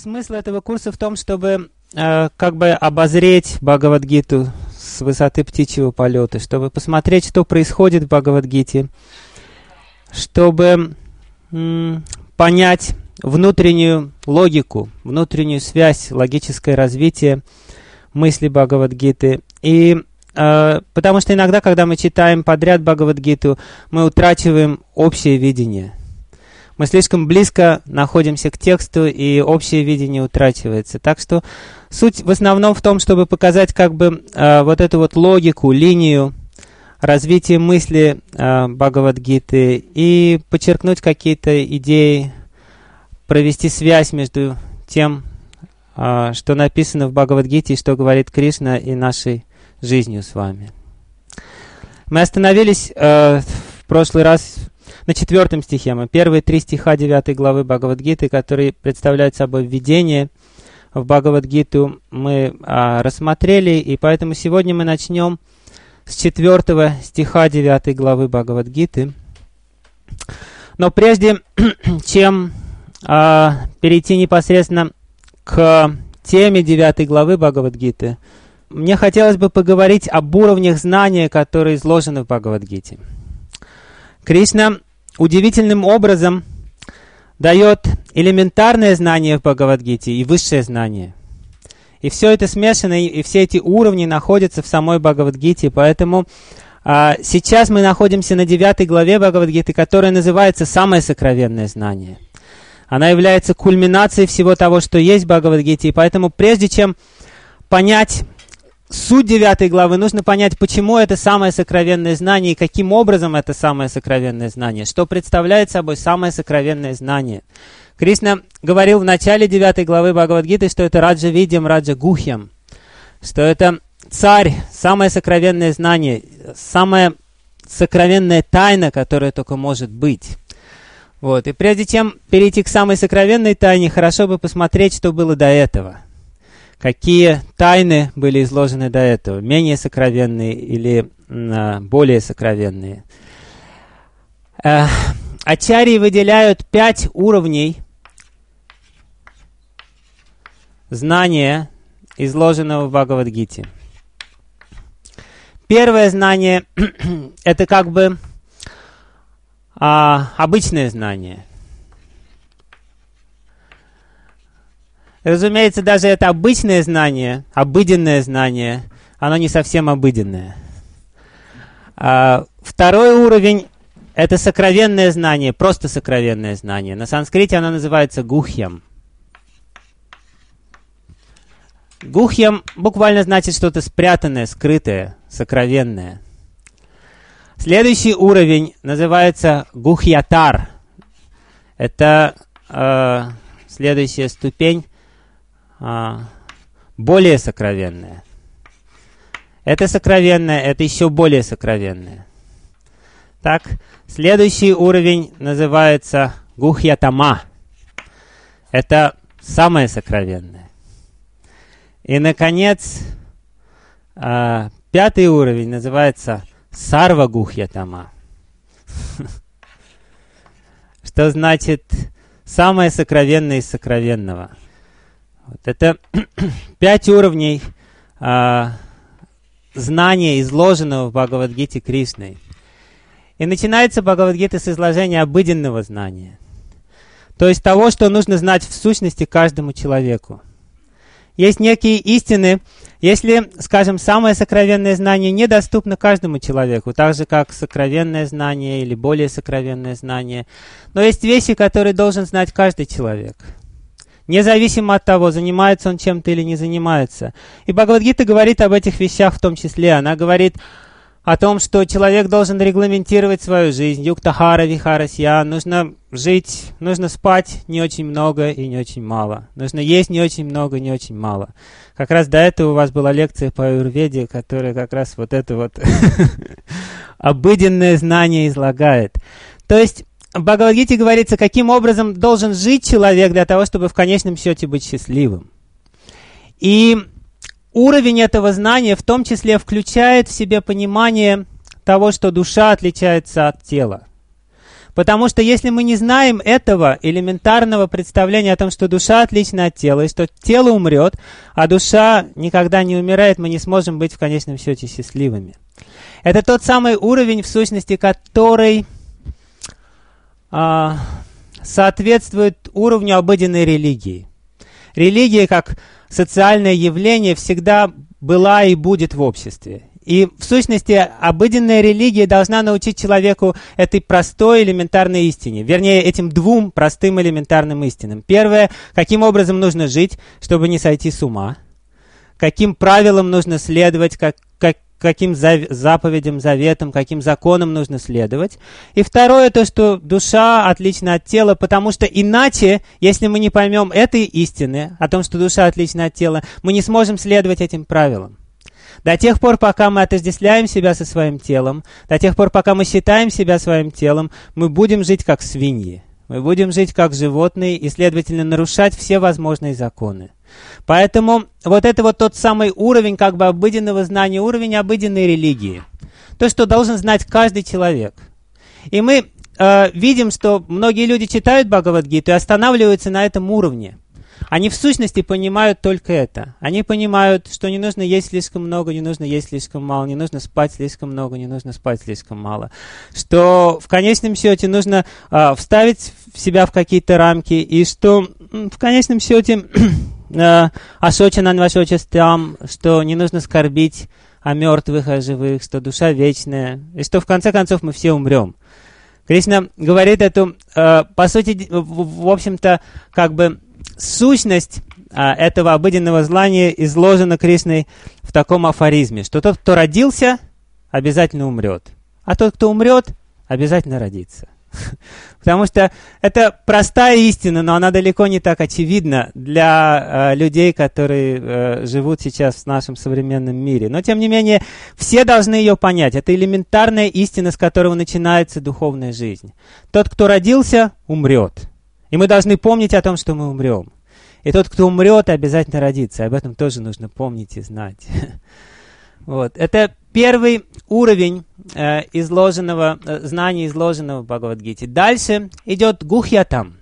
Смысл этого курса в том, чтобы как бы обозреть Бхагавад-гиту с высоты птичьего полета, чтобы посмотреть, что происходит в Бхагавад-гите, чтобы понять внутреннюю логику, внутреннюю связь, логическое развитие мысли Бхагавад-гиты. И потому что иногда, когда мы читаем подряд Бхагавад-гиту, мы утрачиваем общее видение. Мы слишком близко находимся к тексту, и общее видение утрачивается. Так что суть в основном в том, чтобы показать как бы вот эту вот логику, линию развития мысли Бхагавад-гиты и подчеркнуть какие-то идеи, провести связь между тем, что написано в Бхагавад-гите, и что говорит Кришна, и нашей жизнью с вами. Мы остановились в прошлый раз на 4 стихе. Мы первые 3 стиха 9 главы Бхагавад-гиты, которые представляют собой введение в Бхагавад-гиту, мы рассмотрели, и поэтому сегодня мы начнем с 4 стиха 9 главы Бхагавад-гиты. Но прежде чем перейти непосредственно к теме 9 главы Бхагавад-гиты, мне хотелось бы поговорить об уровнях знания, которые изложены в Бхагавад-гите. Кришна удивительным образом дает элементарное знание в Бхагавад-гите и высшее знание. И все это смешано, и все эти уровни находятся в самой Бхагавад-гите. Поэтому сейчас мы находимся на 9 главе Бхагавад-гиты, которая называется «Самое сокровенное знание». Она является кульминацией всего того, что есть в Бхагавад-гите. И поэтому прежде чем понять суть 9 главы, нужно понять, почему это самое сокровенное знание и каким образом это самое сокровенное знание, что представляет собой самое сокровенное знание. Кришна говорил в начале 9 главы Бхагавад-гиты, что это Раджа Видьям, Раджа Гухьям, что это царь, самое сокровенное знание, самая сокровенная тайна, которая только может быть. Вот. И прежде чем перейти к самой сокровенной тайне, хорошо бы посмотреть, что было до этого. Какие тайны были изложены до этого, менее сокровенные или более сокровенные. Ачарьи выделяют 5 уровней знания, изложенного в Бхагавад-гите. Первое знание – это как бы обычное знание. Разумеется, даже это обычное знание, обыденное знание, оно не совсем обыденное. Второй уровень – это сокровенное знание, просто сокровенное знание. На санскрите оно называется гухьям. Гухьям буквально значит что-то спрятанное, скрытое, сокровенное. Следующий уровень называется гухьятар. Это следующая ступень, более сокровенное. Это сокровенное, это еще более сокровенное. Так, следующий уровень называется гухьятама. Это самое сокровенное. И, наконец, 5-й уровень называется сарва гухьятама. Что значит самое сокровенное из сокровенного. Вот это 5 уровней знания, изложенного в Бхагавад-гите Кришной. И начинается Бхагавад-гита с изложения обыденного знания. То есть того, что нужно знать в сущности каждому человеку. Есть некие истины, если, скажем, самое сокровенное знание недоступно каждому человеку, так же, как сокровенное знание или более сокровенное знание. Но есть вещи, которые должен знать каждый человек. Независимо от того, занимается он чем-то или не занимается. И Бхагавад-гита говорит об этих вещах в том числе. Она говорит о том, что человек должен регламентировать свою жизнь. Юктахара вихарасья. Нужно жить, нужно спать не очень много и не очень мало. Нужно есть не очень много, не очень мало. Как раз до этого у вас была лекция по аюрведе, которая как раз вот это вот обыденное знание излагает. То есть в Бхагавад-гите говорится, каким образом должен жить человек для того, чтобы в конечном счете быть счастливым. И уровень этого знания в том числе включает в себе понимание того, что душа отличается от тела. Потому что если мы не знаем этого элементарного представления о том, что душа отлична от тела, и что тело умрет, а душа никогда не умирает, мы не сможем быть в конечном счете счастливыми. Это тот самый уровень, в сущности, который соответствует уровню обыденной религии. Религия, как социальное явление, всегда была и будет в обществе. И, в сущности, обыденная религия должна научить человеку этой простой элементарной истине. Вернее, этим двум простым элементарным истинам. Первое, каким образом нужно жить, чтобы не сойти с ума. Каким правилам нужно следовать, каким заповедям, заветам, каким законам нужно следовать. И второе, то, что душа отлична от тела, потому что иначе, если мы не поймем этой истины, о том, что душа отлична от тела, мы не сможем следовать этим правилам. До тех пор, пока мы отождествляем себя со своим телом, до тех пор, пока мы считаем себя своим телом, мы будем жить как свиньи. Мы будем жить как животные и, следовательно, нарушать все возможные законы. Поэтому вот это вот тот самый уровень как бы обыденного знания, уровень обыденной религии. То, что должен знать каждый человек. И мы видим, что многие люди читают Бхагавад-гиту и останавливаются на этом уровне. Они в сущности понимают только это. Они понимают, что не нужно есть слишком много, не нужно есть слишком мало, не нужно спать слишком много, не нужно спать слишком мало. Что в конечном счете нужно вставить себя в какие-то рамки, и что в конечном счете ашочанан вашочастам, что не нужно скорбить о мертвых, о живых, что душа вечная, и что в конце концов мы все умрем. Кришна говорит эту, по сути, в общем-то, как бы сущность этого обыденного знания изложена Кришной в таком афоризме, что тот, кто родился, обязательно умрет, а тот, кто умрет, обязательно родится. Потому что это простая истина, но она далеко не так очевидна для людей, которые живут сейчас в нашем современном мире. Но, тем не менее, все должны ее понять. Это элементарная истина, с которого начинается духовная жизнь. Тот, кто родился, умрет. И мы должны помнить о том, что мы умрем. И тот, кто умрет, обязательно родится. Об этом тоже нужно помнить и знать. Вот. Это первый уровень знания, изложенного в Бхагавад-гите. Дальше идет гухьятам.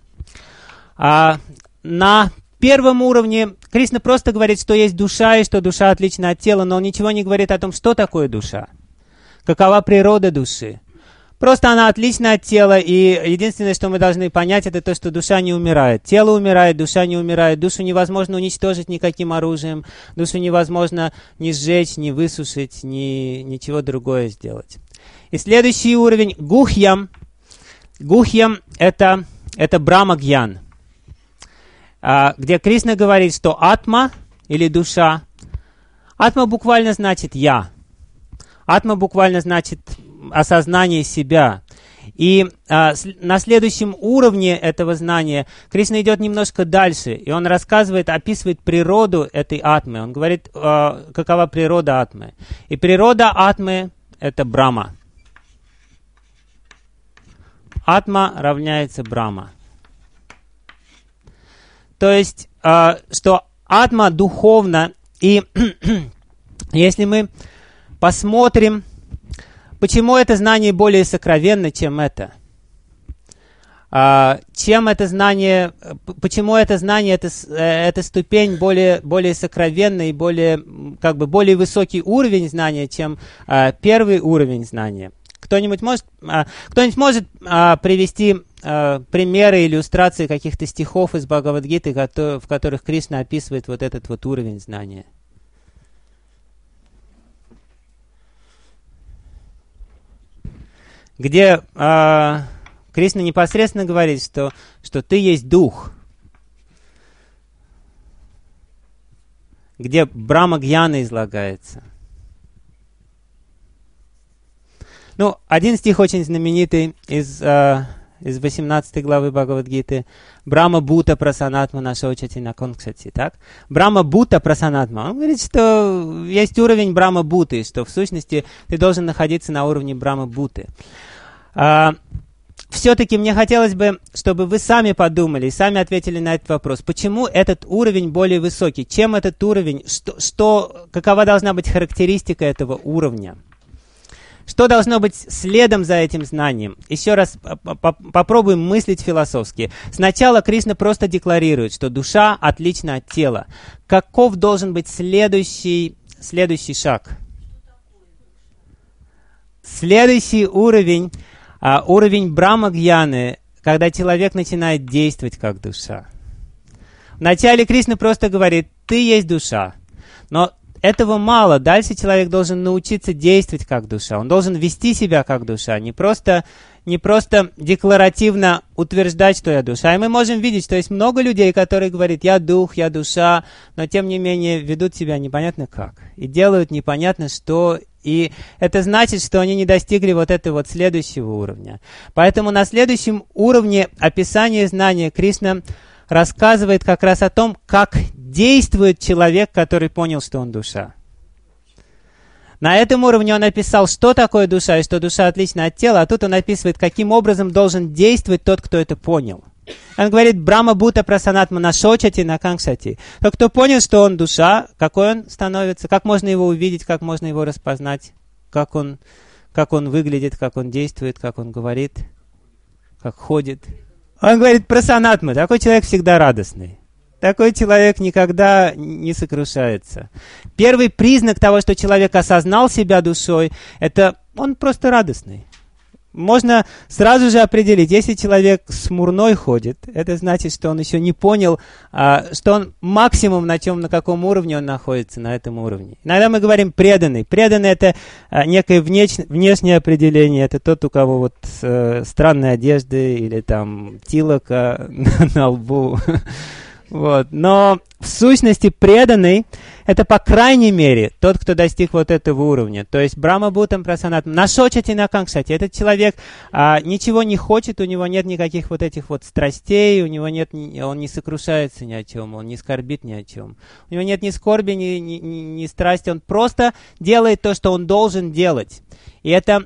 На первом уровне Кришна просто говорит, что есть душа, и что душа отлична от тела, но он ничего не говорит о том, что такое душа, какова природа души. Просто она отлична от тела, и единственное, что мы должны понять, это то, что душа не умирает. Тело умирает, душа не умирает. Душу невозможно уничтожить никаким оружием. Душу невозможно ни сжечь, ни высушить, ни ничего другое сделать. И следующий уровень — гухьям. Гухьям — это брахма-гьян, где Кришна говорит, что атма или душа. Атма буквально значит «я». Атма буквально значит осознание себя. И на следующем уровне этого знания Кришна идет немножко дальше, и он рассказывает, описывает природу этой атмы. Он говорит, какова природа атмы. И природа атмы — это Брахма. Атма равняется Брахма. То есть, что атма духовна, и если мы посмотрим, почему это знание более сокровенно, чем это? Почему это знание, эта ступень более сокровенна и более высокий уровень знания, чем первый уровень знания? Кто-нибудь может привести примеры, иллюстрации каких-то стихов из Бхагавад-гиты, в которых Кришна описывает вот этот вот уровень знания? Где Кришна непосредственно говорит, что ты есть дух. Где Брахма-гьяна излагается. Ну, один стих очень знаменитый из 18 главы Бхагавад-гиты. Брахма-бута прасанатма нашочати наконкшати. Так? Брахма-бута прасанатма. Он говорит, что есть уровень Брахма-буты, что в сущности ты должен находиться на уровне Брахма-буты. Все-таки мне хотелось бы, чтобы вы сами подумали и сами ответили на этот вопрос. Почему этот уровень более высокий? Чем этот уровень? Какова должна быть характеристика этого уровня? Что должно быть следом за этим знанием? Еще раз попробуем мыслить философски. Сначала Кришна просто декларирует, что душа отлична от тела. Каков должен быть следующий шаг? Следующий уровень, уровень Брахма-гьяны, когда человек начинает действовать как душа. Вначале Кришна просто говорит: ты есть душа. Но этого мало. Дальше человек должен научиться действовать как душа. Он должен вести себя как душа, не просто декларативно утверждать, что я душа. И мы можем видеть, что есть много людей, которые говорят: я дух, я душа, но тем не менее ведут себя непонятно как. И делают непонятно что. И это значит, что они не достигли вот этого вот следующего уровня. Поэтому на следующем уровне описания знания Кришна рассказывает как раз о том, как действует человек, который понял, что он душа. На этом уровне он описал, что такое душа, и что душа отлична от тела, а тут он описывает, каким образом должен действовать тот, кто это понял. Он говорит: Брахма Бхута Прасанатма Нашочати Накангшати. Тот, кто понял, что он душа, какой он становится, как можно его увидеть, как можно его распознать, как он выглядит, как он действует, как он говорит, как ходит. Он говорит: Прасанатма, такой человек всегда радостный. Такой человек никогда не сокрушается. Первый признак того, что человек осознал себя душой, это он просто радостный. Можно сразу же определить, если человек смурной ходит, это значит, что он еще не понял, что он максимум на каком уровне он находится на этом уровне. Иногда мы говорим преданный. Преданный — это некое внешнее определение, это тот, у кого вот странные одежды или там тилока на лбу. Вот. Но в сущности преданный — это по крайней мере тот, кто достиг вот этого уровня. То есть Брахма Бхутам Прасанатма Нашочати Накангшати. Этот человек ничего не хочет, у него нет никаких вот этих вот страстей, у него нет, он не сокрушается ни о чем, он не скорбит ни о чем. У него нет ни скорби, ни страсти, он просто делает то, что он должен делать. И это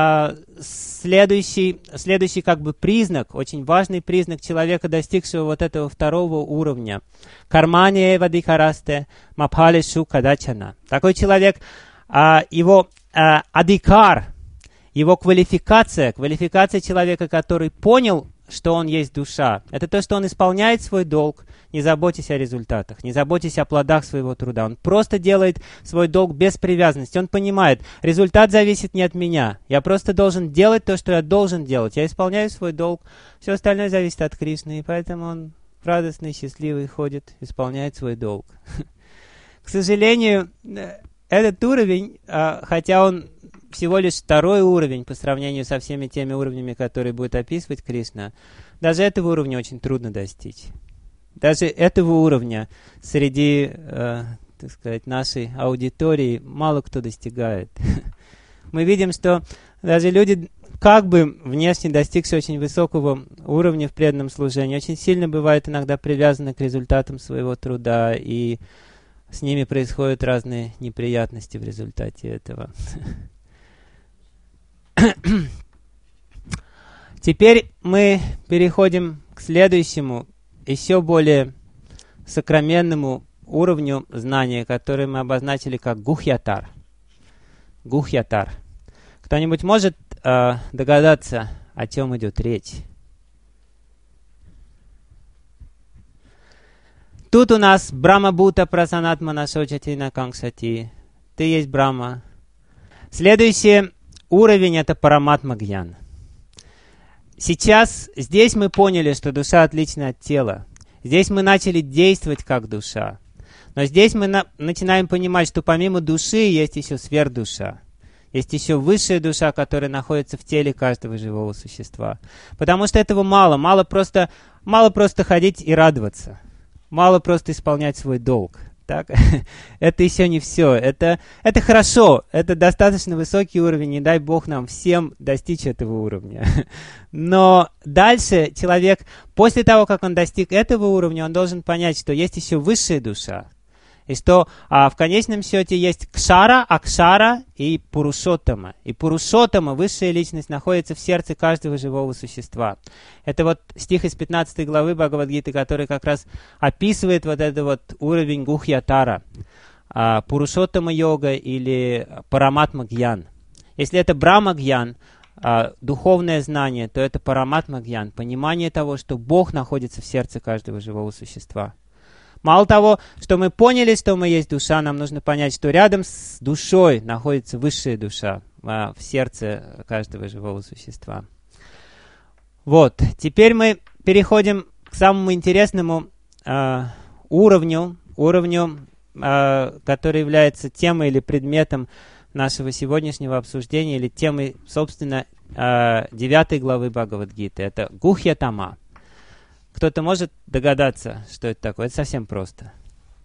следующий как бы признак, очень важный признак человека, достигшего вот этого второго уровня. Кармани вадикарасте мапалишу кадачана. Такой человек, его адикар, его квалификация человека, который понял, что он есть душа, это то, что он исполняет свой долг, не заботясь о результатах, не заботясь о плодах своего труда. Он просто делает свой долг без привязанности. Он понимает, результат зависит не от меня. Я просто должен делать то, что я должен делать. Я исполняю свой долг, все остальное зависит от Кришны. И поэтому он радостный, счастливый ходит, исполняет свой долг. К сожалению, этот уровень, хотя он всего лишь второй уровень по сравнению со всеми теми уровнями, которые будет описывать Кришна, даже этого уровня очень трудно достичь. Даже этого уровня среди, так сказать, нашей аудитории мало кто достигает. Мы видим, что даже люди, как бы внешне достигшие очень высокого уровня в преданном служении, очень сильно бывают иногда привязаны к результатам своего труда, и с ними происходят разные неприятности в результате этого. Теперь мы переходим к следующему, еще более сокровенному уровню знания, который мы обозначили как гухьятар. Гухьятар. Кто-нибудь может догадаться, о чем идет речь? Тут у нас Брахма Бхута Прасанатма Нашочати Накангшати. Ты есть Брахма. Следующий уровень — это Параматма Гьян. Сейчас, здесь мы поняли, что душа отлична от тела. Здесь мы начали действовать как душа. Но здесь мы начинаем понимать, что помимо души есть еще сверхдуша. Есть еще высшая душа, которая находится в теле каждого живого существа. Потому что этого мало. Мало просто ходить и радоваться. Мало просто исполнять свой долг. Так? Это еще не все. Это хорошо. Это достаточно высокий уровень. Не дай Бог нам всем достичь этого уровня. Но дальше человек, после того, как он достиг этого уровня, он должен понять, что есть еще высшая душа. И что в конечном счете есть кшара, акшара и пурушоттама. И пурушоттама, высшая личность, находится в сердце каждого живого существа. Это вот стих из 15 главы Бхагавад-гиты, который как раз описывает вот этот вот уровень гухьятара, пурушоттама йога или параматма гьян. Если это Брахма-гьян, духовное знание, то это Параматма-гьян, понимание того, что Бог находится в сердце каждого живого существа. Мало того, что мы поняли, что мы есть душа, нам нужно понять, что рядом с душой находится высшая душа в сердце каждого живого существа. Вот, теперь мы переходим к самому интересному уровню, который является темой или предметом нашего сегодняшнего обсуждения, или темой, собственно, 9 главы Бхагавад-гиты. Это Гухья-тама. Кто-то может догадаться, что это такое? Это совсем просто.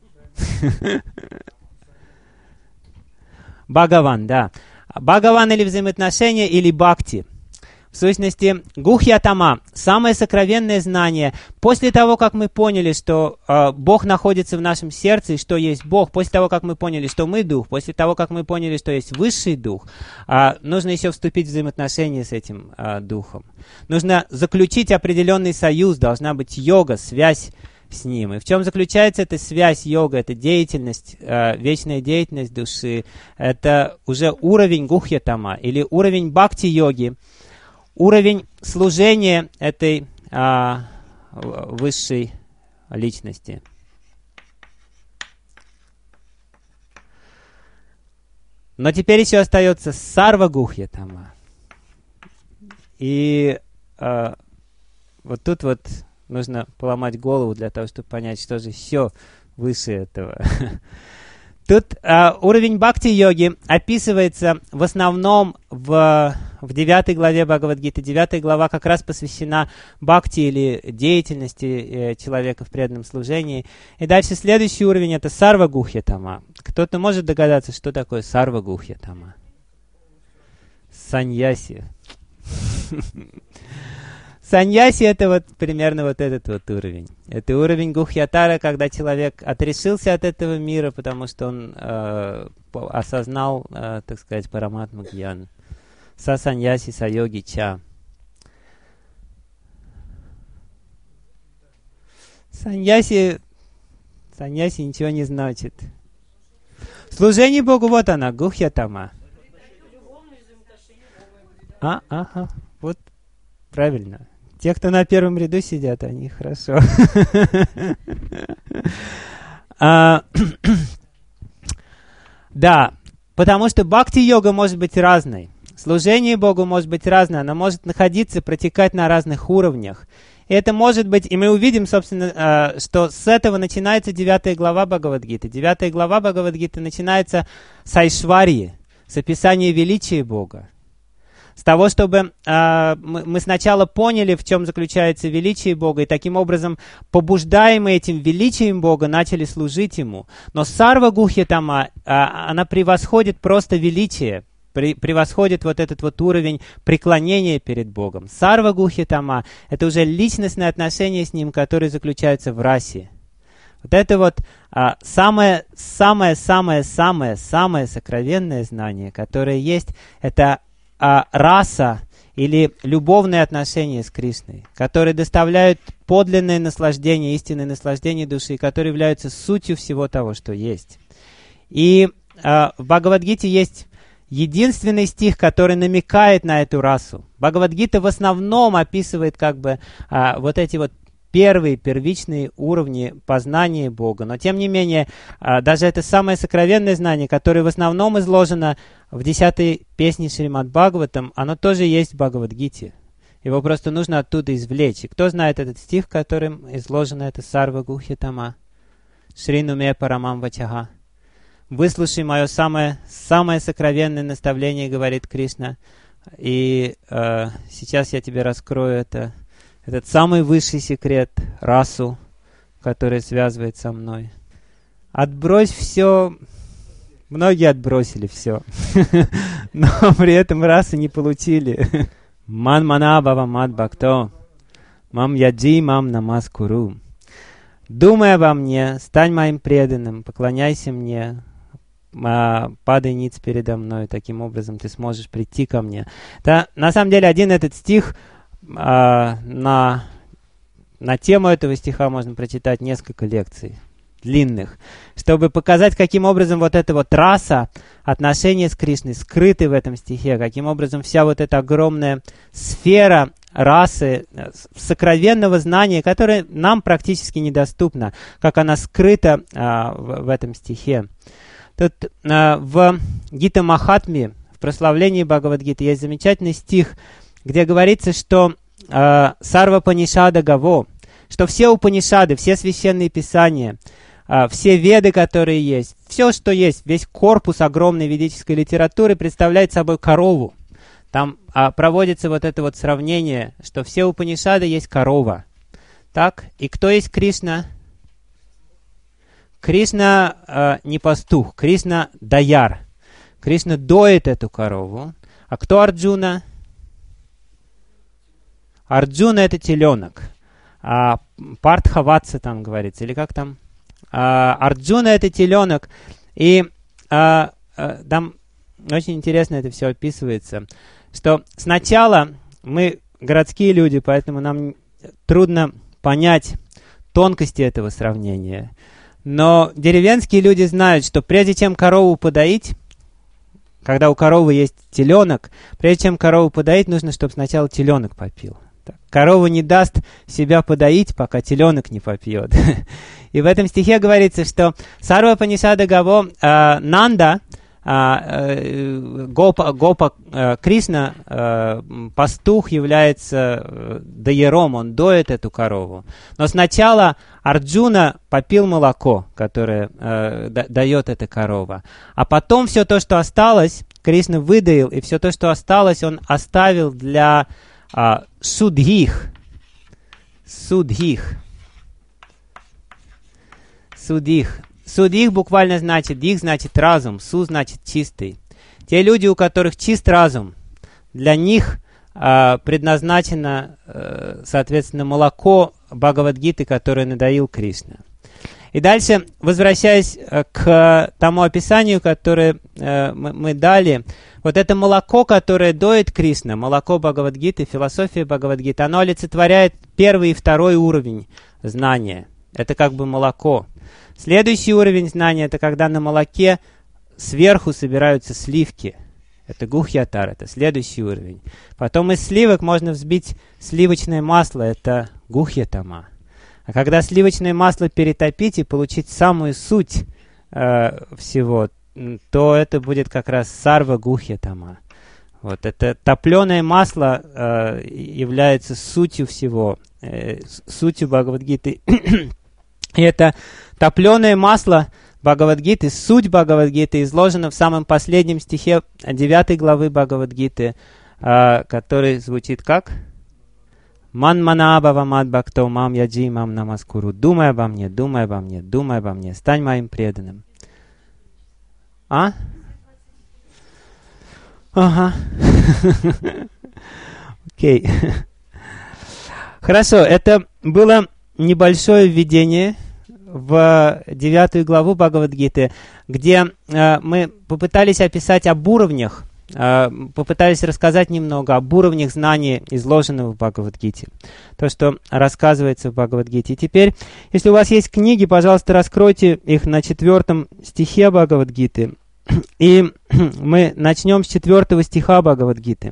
Бхагаван, да. Бхагаван или взаимоотношения, или бхакти. В сущности, Гухья-тама, самое сокровенное знание. После того, как мы поняли, что Бог находится в нашем сердце, и что есть Бог, после того, как мы поняли, что мы Дух, после того, как мы поняли, что есть Высший Дух, нужно еще вступить в взаимоотношения с этим Духом. Нужно заключить определенный союз, должна быть йога, связь с Ним. И в чем заключается эта связь, йога, это деятельность, вечная деятельность души, это уже уровень Гухья-тама, или уровень бхакти-йоги, уровень служения этой высшей личности. Но теперь еще остается Сарва-гухья-тама. И вот тут вот нужно поломать голову для того, чтобы понять, что же еще выше этого. Тут уровень бхакти-йоги описывается в основном в 9 главе Бхагавад-гиты. 9 глава как раз посвящена бхакти или деятельности человека в преданном служении. И дальше следующий уровень — это Сарва-гухья-тама. Кто-то может догадаться, что такое Сарва-гухья-тама? Саньяси. Саньяси — это вот примерно вот этот вот уровень. Это уровень гухьятара, когда человек отрешился от этого мира, потому что он осознал, так сказать, параматма-гьян. Са саньяси, са йоги ча. Саньяси ничего не значит. Служение Богу, вот она, гухьятама. Ага, вот правильно. Те, кто на первом ряду сидят, они хорошо. Да, потому что бхакти-йога может быть разной. Служение Богу может быть разное. Оно может находиться, протекать на разных уровнях. И это может быть, и мы увидим, собственно, что с этого начинается 9 глава Бхагавад-гиты. 9 глава Бхагавад-гиты начинается с Айшварьи, с описания величия Бога. С того, чтобы мы сначала поняли, в чем заключается величие Бога, и таким образом, побуждаемые этим величием Бога, начали служить Ему. Но Сарва-гухья-тама, она превосходит просто величие, превосходит вот этот вот уровень преклонения перед Богом. Сарва-гухья-тама — это уже личностные отношения с Ним, которые заключаются в расе. Вот это вот самое сокровенное знание, которое есть, это раса или любовные отношения с Кришной, которые доставляют подлинное наслаждение, истинное наслаждение души, которые являются сутью всего того, что есть. И в Бхагавад-гите есть единственный стих, который намекает на эту расу. Бхагавад-гита в основном описывает как бы вот эти вот первичные уровни познания Бога. Но тем не менее, даже это самое сокровенное знание, которое в основном изложено в 10-й песне Шримад Бхагаватам, оно тоже есть в Бхагавад-гите. Его просто нужно оттуда извлечь. И кто знает этот стих, в котором изложено это Сарва-гухья-тама? Шрину ме парамам вачага. Выслушай мое самое сокровенное наставление, говорит Кришна. И сейчас я тебе раскрою этот самый высший секрет, расу, который связывает со мной. Отбрось все. Многие отбросили все. Но при этом расы не получили. Ман мана бава мат бхакто. Мам яджи мам намаскуру. Думай обо мне, стань моим преданным, поклоняйся мне, падай ниц передо мной. Таким образом ты сможешь прийти ко мне. На самом деле один этот стих, на тему этого стиха можно прочитать несколько лекций. длинных, чтобы показать, каким образом вот эта вот раса, отношения с Кришной скрыты в этом стихе, каким образом вся вот эта огромная сфера расы, сокровенного знания, которое нам практически недоступно, как она скрыта в этом стихе. Тут в Гита Махатме, в прославлении Бхагавад-гиты, есть замечательный стих, где говорится, что Сарва Панишада Гаво, что все Упанишады, все священные писания, все веды, которые есть, все, что есть, весь корпус огромной ведической литературы представляет собой корову. Там проводится вот это вот сравнение, что все Упанишады есть корова. Так? И кто есть Кришна? Кришна не пастух, Кришна даяр. Кришна доит эту корову. А кто Арджуна? Арджуна — это теленок. Партхаватса там говорится, или как там? Арджуна — это теленок. И там очень интересно это все описывается, что сначала мы городские люди, поэтому нам трудно понять тонкости этого сравнения. Но деревенские люди знают, что прежде чем корову подоить, когда у коровы есть теленок, прежде чем корову подоить, нужно, чтобы сначала теленок попил. Корова не даст себя подоить, пока теленок не попьет. И в этом стихе говорится, что Сарва Панишада Гаво Нанда, Гопа Кришна, пастух, является даером, он доит эту корову. Но сначала Арджуна попил молоко, которое дает эта корова. А потом все то, что осталось, Кришна выдаил, и все то, что осталось, он оставил для судхих. Судих буквально значит, дих значит разум, су значит чистый. Те люди, у которых чист разум, для них предназначено, соответственно, молоко Бхагавад-гиты, которое надоил Кришна. И дальше, возвращаясь к тому описанию, которое мы дали, вот это молоко, которое доит Кришна, молоко Бхагавад-гиты, философия Бхагавад-гиты, оно олицетворяет первый и второй уровень знания. Это как бы молоко. Следующий уровень знания — это когда на молоке сверху собираются сливки. Это гухьятар, это следующий уровень. Потом из сливок можно взбить сливочное масло, это гухьятама. А когда сливочное масло перетопить и получить самую суть всего, то это будет как раз сарва гухьятама. Вот это топленое масло является сутью всего, сутью Бхагавад-гиты. И это топленое масло Бхагавад-гиты, суть Бхагавад-гиты изложена в самом последнем стихе 9 главы Бхагавад-гиты, который звучит как? «Ман манабава мад бхакто мам яджи мам намаскуру». «Думай обо мне, думай обо мне, думай обо мне, стань моим преданным». Ага. Окей. Хорошо, это было небольшое введение в 9 главу Бхагавад-гиты, где мы попытались описать об уровнях, попытались рассказать немного об уровнях знаний, изложенного в Бхагавад-гите. То, что рассказывается в Бхагавад-гите. И теперь, если у вас есть книги, пожалуйста, раскройте их на 4 стихе Бхагавад-гиты. И мы начнем с 4 стиха Бхагавад-гиты.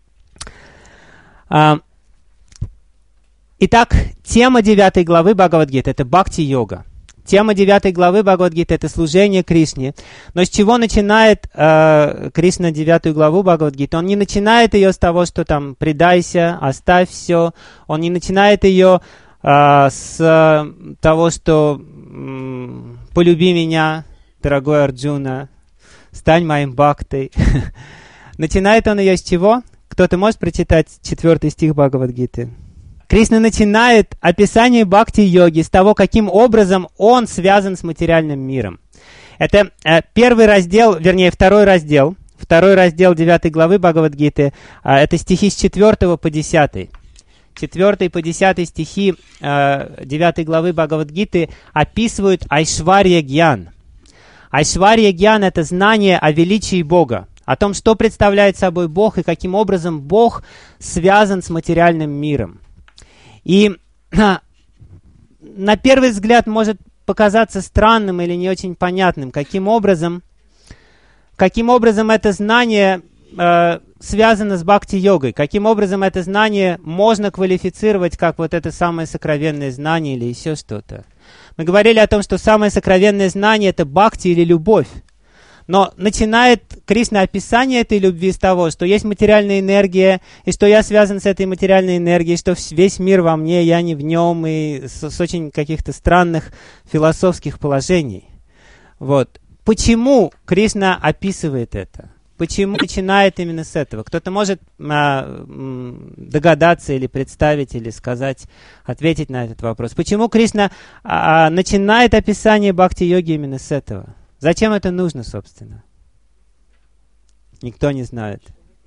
Итак, тема 9 главы Бхагавад-гиты — это бхакти-йога. Тема 9 главы Бхагавад-гиты — это служение Кришне. Но с чего начинает Кришна 9 главу Бхагавад-гиты? Он не начинает ее с того, что там «предайся», «оставь все». Он не начинает ее с того, что «полюби меня, дорогой Арджуна, стань моим бхактой». Начинает он ее с чего? Кто-то может прочитать 4 стих Бхагавад-гиты? Кришна начинает описание бхакти-йоги с того, каким образом он связан с материальным миром. Это первый раздел, вернее, второй раздел 9 главы Бхагавад-гиты. Это стихи с 4 по 10. 4 по 10 стихи 9 главы Бхагавад-гиты описывают Айшварья-гьян. Айшварья-гьян — это знание о величии Бога, о том, что представляет собой Бог и каким образом Бог связан с материальным миром. И на первый взгляд может показаться странным или не очень понятным, каким образом это знание связано с бхакти-йогой, каким образом это знание можно квалифицировать как вот это самое сокровенное знание или еще что-то. Мы говорили о том, что самое сокровенное знание — это бхакти или любовь. Но начинает Кришна описание этой любви с того, что есть материальная энергия, и что я связан с этой материальной энергией, что весь мир во мне, я не в нем, и с очень каких-то странных философских положений. Вот. Почему Кришна описывает это? Почему начинает именно с этого? Кто-то может догадаться или представить, или сказать, ответить на этот вопрос. Почему Кришна начинает описание бхакти-йоги именно с этого? Зачем это нужно, собственно? Никто не знает.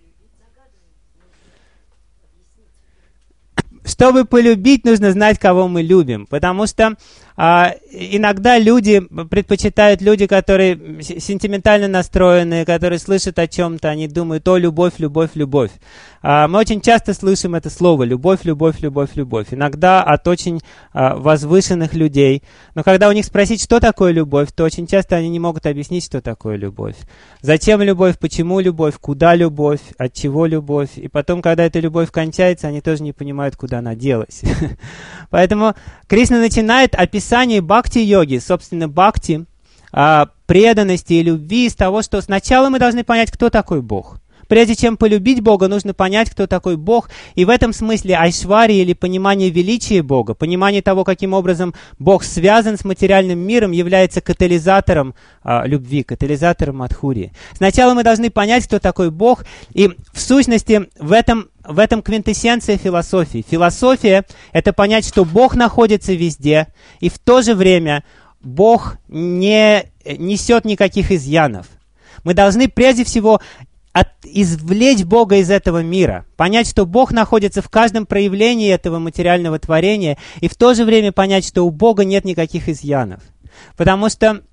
Чтобы полюбить, нужно знать, кого мы любим. Потому что иногда люди предпочитают люди, которые сентиментально настроены, которые слышат о чем-то, они думают: о, любовь, любовь, любовь. Мы очень часто слышим это слово: любовь, любовь, любовь, любовь. Иногда от очень возвышенных людей. Но когда у них спросить, что такое любовь, то очень часто они не могут объяснить, что такое любовь. Зачем любовь, почему любовь, куда любовь, от чего любовь. И потом, когда эта любовь кончается, они тоже не понимают, куда она делась. Поэтому Кришна начинает описание бхакти-йоги, собственно, бхакти, преданности и любви с того, что сначала мы должны понять, кто такой Бог. Прежде чем полюбить Бога, нужно понять, кто такой Бог. И в этом смысле айшвари, или понимание величия Бога, понимание того, каким образом Бог связан с материальным миром, является катализатором любви, катализатором мадхурии. Сначала мы должны понять, кто такой Бог. И в сущности в этом квинтэссенция философии. Философия — это понять, что Бог находится везде, и в то же время Бог не несет никаких изъянов. Мы должны прежде всего извлечь Бога из этого мира, понять, что Бог находится в каждом проявлении этого материального творения, и в то же время понять, что у Бога нет никаких изъянов. Потому что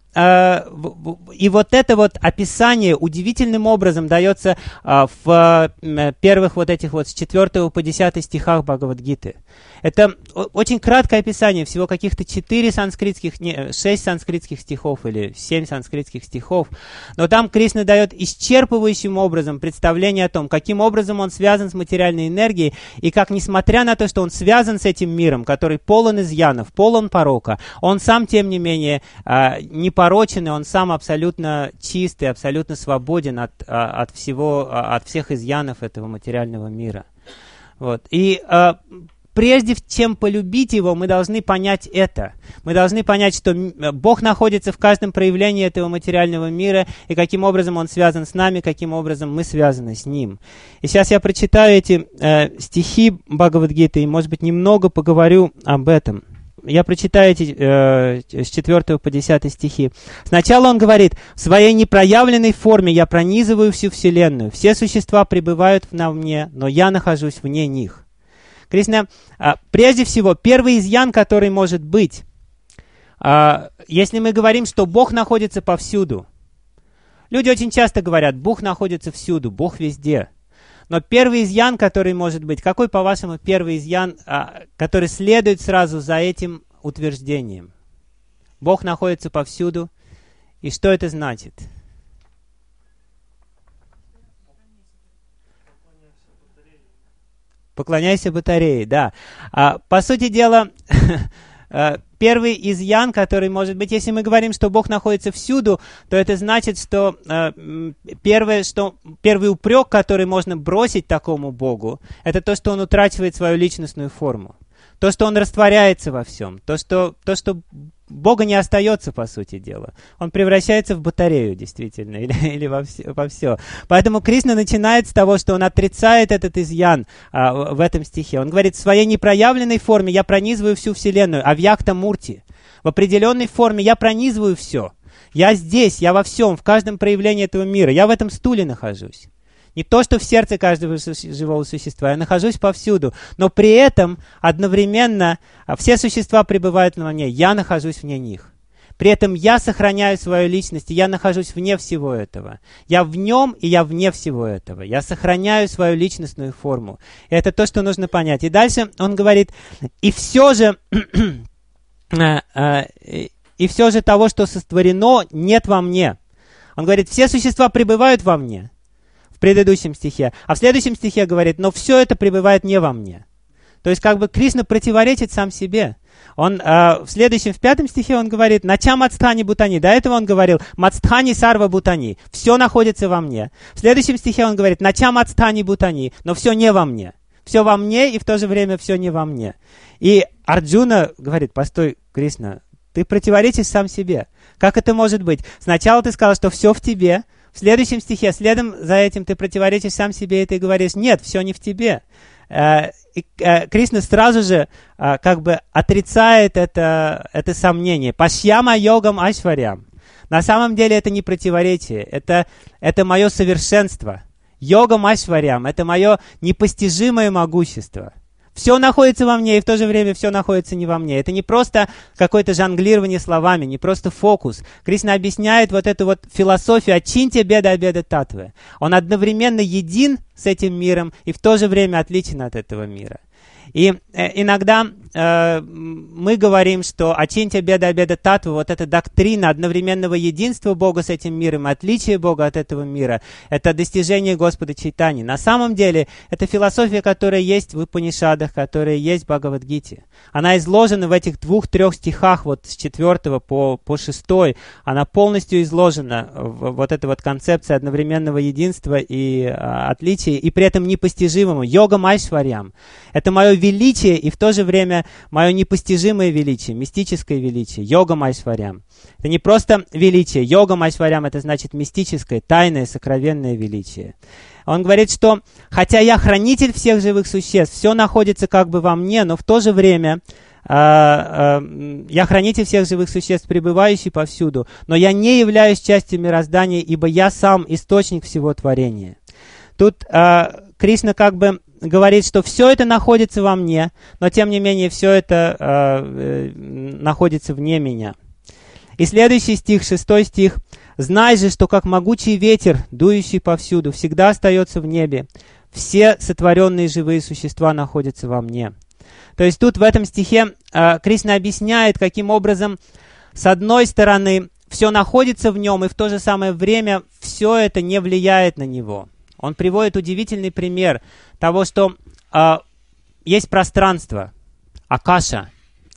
и вот это вот описание удивительным образом дается в первых вот этих вот с 4 по 10 стихах Бхагавад-гиты. Это очень краткое описание, всего каких-то 6 санскритских стихов или 7 санскритских стихов. Но там Кришна дает исчерпывающим образом представление о том, каким образом он связан с материальной энергией, и как, несмотря на то, что он связан с этим миром, который полон изъянов, полон порока, он сам, тем не менее, не порочен, и он сам абсолютно чистый, абсолютно свободен от всех изъянов этого материального мира. Вот. И прежде чем полюбить его, мы должны понять это. Мы должны понять, что Бог находится в каждом проявлении этого материального мира, и каким образом он связан с нами, каким образом мы связаны с ним. И сейчас я прочитаю эти стихи Бхагавад-гиты, и, может быть, немного поговорю об этом. Я прочитаю эти с 4 по 10 стихи. Сначала он говорит: «В своей непроявленной форме я пронизываю всю Вселенную. Все существа пребывают на мне, но я нахожусь вне них». Кришна, прежде всего, первый изъян, который может быть, если мы говорим, что Бог находится повсюду. Люди очень часто говорят: Бог находится всюду, Бог везде. Но первый изъян, который может быть, какой, по-вашему, первый изъян, который следует сразу за этим утверждением? Бог находится повсюду. И что это значит? Поклоняйся батарее, да. По сути дела, первый изъян, который может быть, если мы говорим, что Бог находится всюду, то это значит, что первый упрек, который можно бросить такому Богу, это то, что он утрачивает свою личностную форму. То, что он растворяется во всем. То, что Бога не остается, по сути дела. Он превращается в батарею, действительно, или во все. Поэтому Кришна начинает с того, что он отрицает этот изъян в этом стихе. Он говорит: в своей непроявленной форме я пронизываю всю Вселенную, авьякта мурти. В определенной форме я пронизываю все. Я здесь, я во всем, в каждом проявлении этого мира. Я в этом стуле нахожусь. Не то, что в сердце каждого живого существа. Я нахожусь повсюду. Но при этом одновременно все существа пребывают во мне. Я нахожусь вне них. При этом я сохраняю свою личность, и я нахожусь вне всего этого. Я в нем, и я вне всего этого. Я сохраняю свою личностную форму. И это то, что нужно понять. И дальше он говорит: и все же... и все же того, что сотворено, нет во мне. Он говорит, все существа пребывают во мне, в предыдущем стихе. А в следующем стихе говорит, но все это пребывает не во мне. То есть как бы Кришна противоречит сам себе. Он в следующем, в 5 стихе он говорит, «Нача мацтхани бутани». До этого он говорил, «Мацтхани сарва бутани». Все находится во мне. В следующем стихе он говорит, «Нача мацтхани бутани». Но все не во мне. Все во мне, и в то же время все не во мне. И Арджуна говорит, постой, Кришна, ты противоречишь сам себе. Как это может быть? Сначала ты сказал, что все в тебе. В следующем стихе, следом за этим ты противоречишь сам себе, и ты говоришь, нет, все не в тебе. И Кришна сразу же как бы отрицает это сомнение. Пашьяма йогам айшварям. На самом деле это не противоречие, это мое совершенство. Йогам айшварям — это мое непостижимое могущество. Все находится во мне, и в то же время все находится не во мне. Это не просто какое-то жонглирование словами, не просто фокус. Кришна объясняет вот эту вот философию ачинтя беда беда татвы. Он одновременно един с этим миром и в то же время отличен от этого мира. И иногда мы говорим, что ачинтя беда беда татва, вот эта доктрина одновременного единства Бога с этим миром, отличие Бога от этого мира, это достижение Господа Чайтаньи. На самом деле, это философия, которая есть в Упанишадах, которая есть в Бхагавад-гите. Она изложена в этих 2-3 стихах, вот с 4 по 6. Она полностью изложена, вот эта вот концепция одновременного единства и отличия, и при этом непостижимому. Йога майшварям. Это мое величие и в то же время мое непостижимое величие, мистическое величие, йога майшварям. Это не просто величие, йога майшварям — это значит мистическое, тайное, сокровенное величие. Он говорит, что хотя я хранитель всех живых существ, все находится как бы во мне, но в то же время я хранитель всех живых существ, пребывающий повсюду, но я не являюсь частью мироздания, ибо я сам источник всего творения. Тут Кришна как бы говорит, что все это находится во мне, но тем не менее все это находится вне меня. И следующий стих, 6 стих. «Знай же, что как могучий ветер, дующий повсюду, всегда остается в небе. Все сотворенные живые существа находятся во мне». То есть тут в этом стихе Кришна объясняет, каким образом, с одной стороны, все находится в нем, и в то же самое время все это не влияет на него. Он приводит удивительный пример того, что есть пространство, акаша,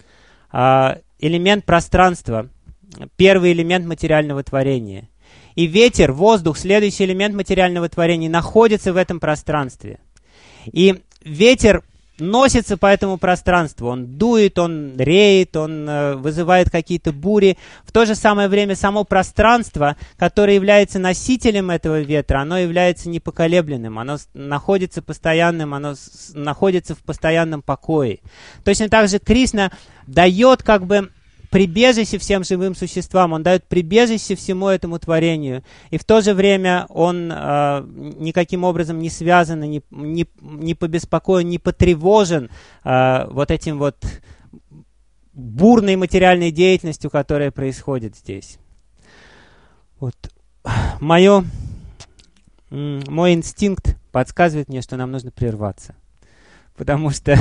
элемент пространства, первый элемент материального творения. И ветер, воздух, следующий элемент материального творения, находится в этом пространстве. И ветер носится по этому пространству, он дует, он реет, он вызывает какие-то бури. В то же самое время само пространство, которое является носителем этого ветра, оно является непоколебленным, оно находится постоянным, оно находится в постоянном покое. Точно так же Кришна дает как бы прибежище всем живым существам, он дает прибежище всему этому творению, и в то же время он никаким образом не связан, не побеспокоен, не потревожен вот этим вот бурной материальной деятельностью, которая происходит здесь. Вот. Мой инстинкт подсказывает мне, что нам нужно прерваться, потому что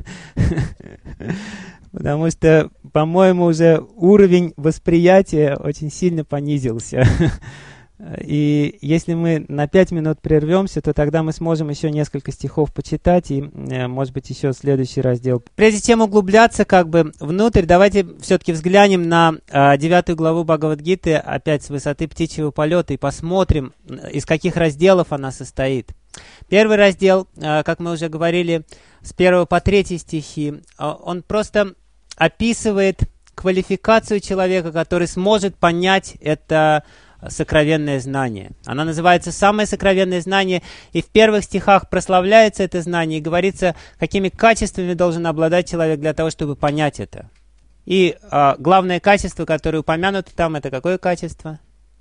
по-моему, уже уровень восприятия очень сильно понизился. И если мы на 5 минут прервемся, то тогда мы сможем еще несколько стихов почитать и, может быть, еще следующий раздел. Прежде чем углубляться как бы внутрь, давайте все-таки взглянем на 9 главу Бхагавад-гиты, опять с высоты птичьего полета, и посмотрим, из каких разделов она состоит. Первый раздел, как мы уже говорили, с 1 по 3 стихи, он просто описывает квалификацию человека, который сможет понять это сокровенное знание. Оно называется «Самое сокровенное знание», и в первых стихах прославляется это знание и говорится, какими качествами должен обладать человек для того, чтобы понять это. И главное качество, которое упомянуто там, это какое качество?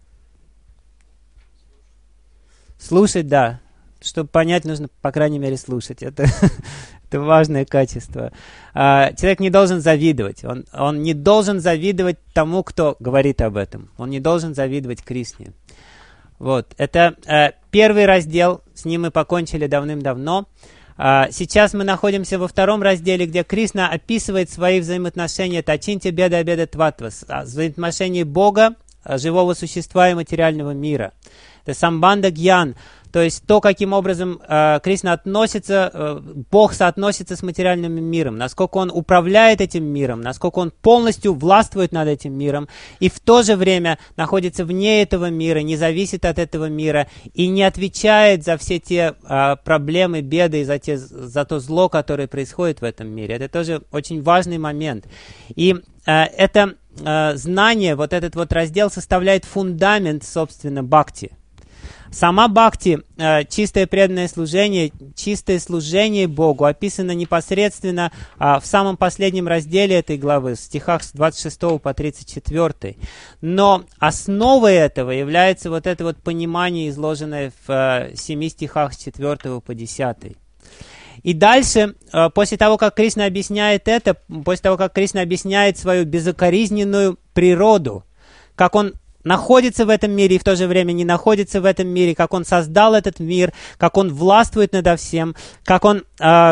Слушать, да. Чтобы понять, нужно, по крайней мере, слушать. Это важное качество. Человек не должен завидовать. Он не должен завидовать тому, кто говорит об этом. Он не должен завидовать Кришне. Вот. Это первый раздел. С ним мы покончили давным-давно. Сейчас мы находимся во втором разделе, где Кришна описывает свои взаимоотношения Тачинти Беда Беда Тватвас, взаимоотношения Бога, живого существа и материального мира. Это самбанда гьян, то есть то, каким образом Кришна относится, Бог соотносится с материальным миром, насколько Он управляет этим миром, насколько Он полностью властвует над этим миром, и в то же время находится вне этого мира, не зависит от этого мира, и не отвечает за все те проблемы, беды, за то зло, которое происходит в этом мире. Это тоже очень важный момент. И это знание, вот этот вот раздел составляет фундамент, собственно, бхакти. Сама бхакти, чистое преданное служение, чистое служение Богу описано непосредственно в самом последнем разделе этой главы, в стихах с 26 по 34. Но основой этого является вот это вот понимание, изложенное в 7 стихах с 4 по 10. И дальше, после того, как Кришна объясняет это, после того, как Кришна объясняет свою безукоризненную природу, как Он находится в этом мире и в то же время не находится в этом мире, как Он создал этот мир, как Он властвует надо всем, как Он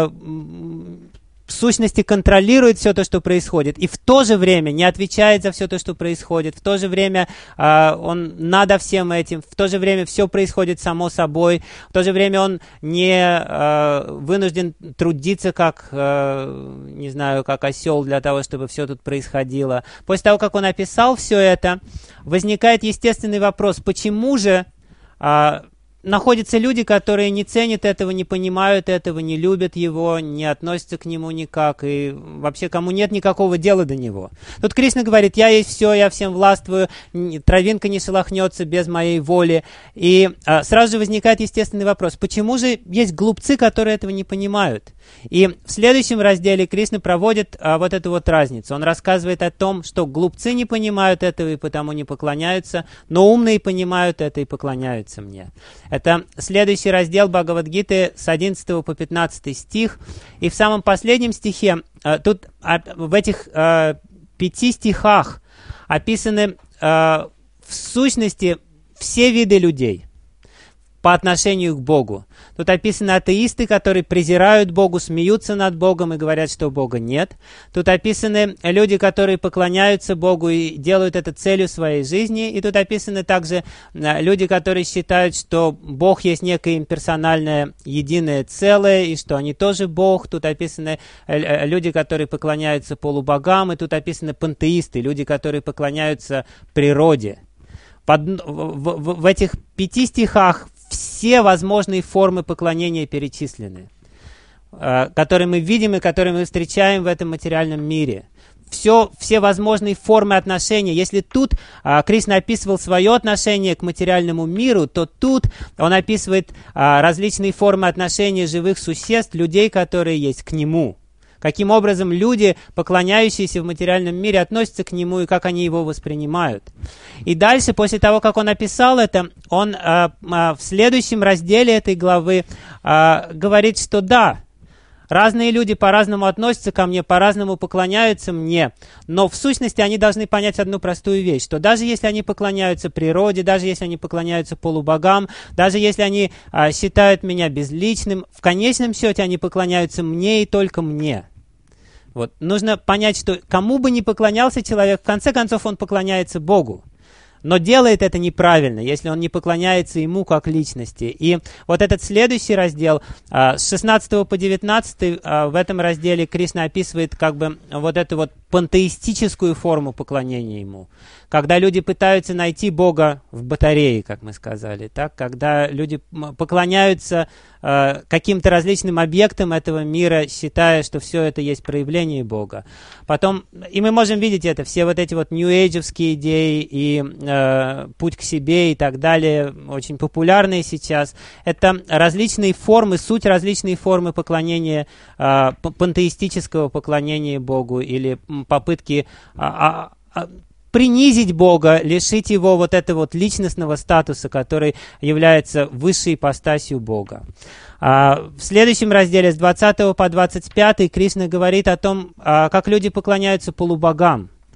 в сущности контролирует все то, что происходит, и в то же время не отвечает за все то, что происходит, в то же время Он надо всем этим, в то же время все происходит само собой, в то же время Он не вынужден трудиться как, не знаю, как осел для того, чтобы все тут происходило. После того, как Он описал все это, возникает естественный вопрос, почему же находятся люди, которые не ценят этого, не понимают этого, не любят его, не относятся к нему никак, и вообще кому нет никакого дела до него. Тут Кришна говорит, я есть все, я всем властвую, травинка не шелохнется без моей воли. И сразу же возникает естественный вопрос, почему же есть глупцы, которые этого не понимают? И в следующем разделе Кришна проводит вот эту вот разницу. Он рассказывает о том, что глупцы не понимают этого и потому не поклоняются, но умные понимают это и поклоняются мне. Это следующий раздел Бхагавад-гиты с 11 по 15 стих. И в самом последнем стихе, тут в этих 5 стихах описаны в сущности все виды людей по отношению к Богу. Тут описаны атеисты, которые презирают Богу, смеются над Богом и говорят, что Бога нет. Тут описаны люди, которые поклоняются Богу и делают это целью своей жизни. И тут описаны также люди, которые считают, что Бог есть некое имперсональное единое целое, и что они тоже Бог. Тут описаны люди, которые поклоняются полубогам, и тут описаны пантеисты, люди, которые поклоняются природе. В этих 5 стихах все возможные формы поклонения перечислены, которые мы видим и которые мы встречаем в этом материальном мире. Все возможные формы отношения. Если тут Кришна описывал свое отношение к материальному миру, то тут он описывает различные формы отношения живых существ, людей, которые есть к Нему. Каким образом люди, поклоняющиеся в материальном мире, относятся к Нему и как они Его воспринимают. И дальше, после того, как он описал это, он в следующем разделе этой главы говорит, что да, разные люди по-разному относятся ко мне, по-разному поклоняются мне, но в сущности они должны понять одну простую вещь, что даже если они поклоняются природе, даже если они поклоняются полубогам, даже если они считают меня безличным, в конечном счете они поклоняются мне и только мне. Вот. Нужно понять, что кому бы ни поклонялся человек, в конце концов он поклоняется Богу. Но делает это неправильно, если он не поклоняется Ему как личности. И вот этот следующий раздел, с 16 по 19, в этом разделе Кришна описывает как бы вот эту вот пантеистическую форму поклонения Ему. Когда люди пытаются найти Бога в батарее, как мы сказали, так? Когда люди поклоняются каким-то различным объектам этого мира, считая, что все это есть проявление Бога. Потом, и мы можем видеть это, все вот эти вот нью-эйджевские идеи и путь к себе и так далее, очень популярные сейчас. Это различные формы, суть различные формы поклонения, пантеистического поклонения Богу или попытки принизить Бога, лишить Его вот этого вот личностного статуса, который является высшей ипостасью Бога. В следующем разделе, с 20 по 25, Кришна говорит о том, как люди поклоняются полубогам.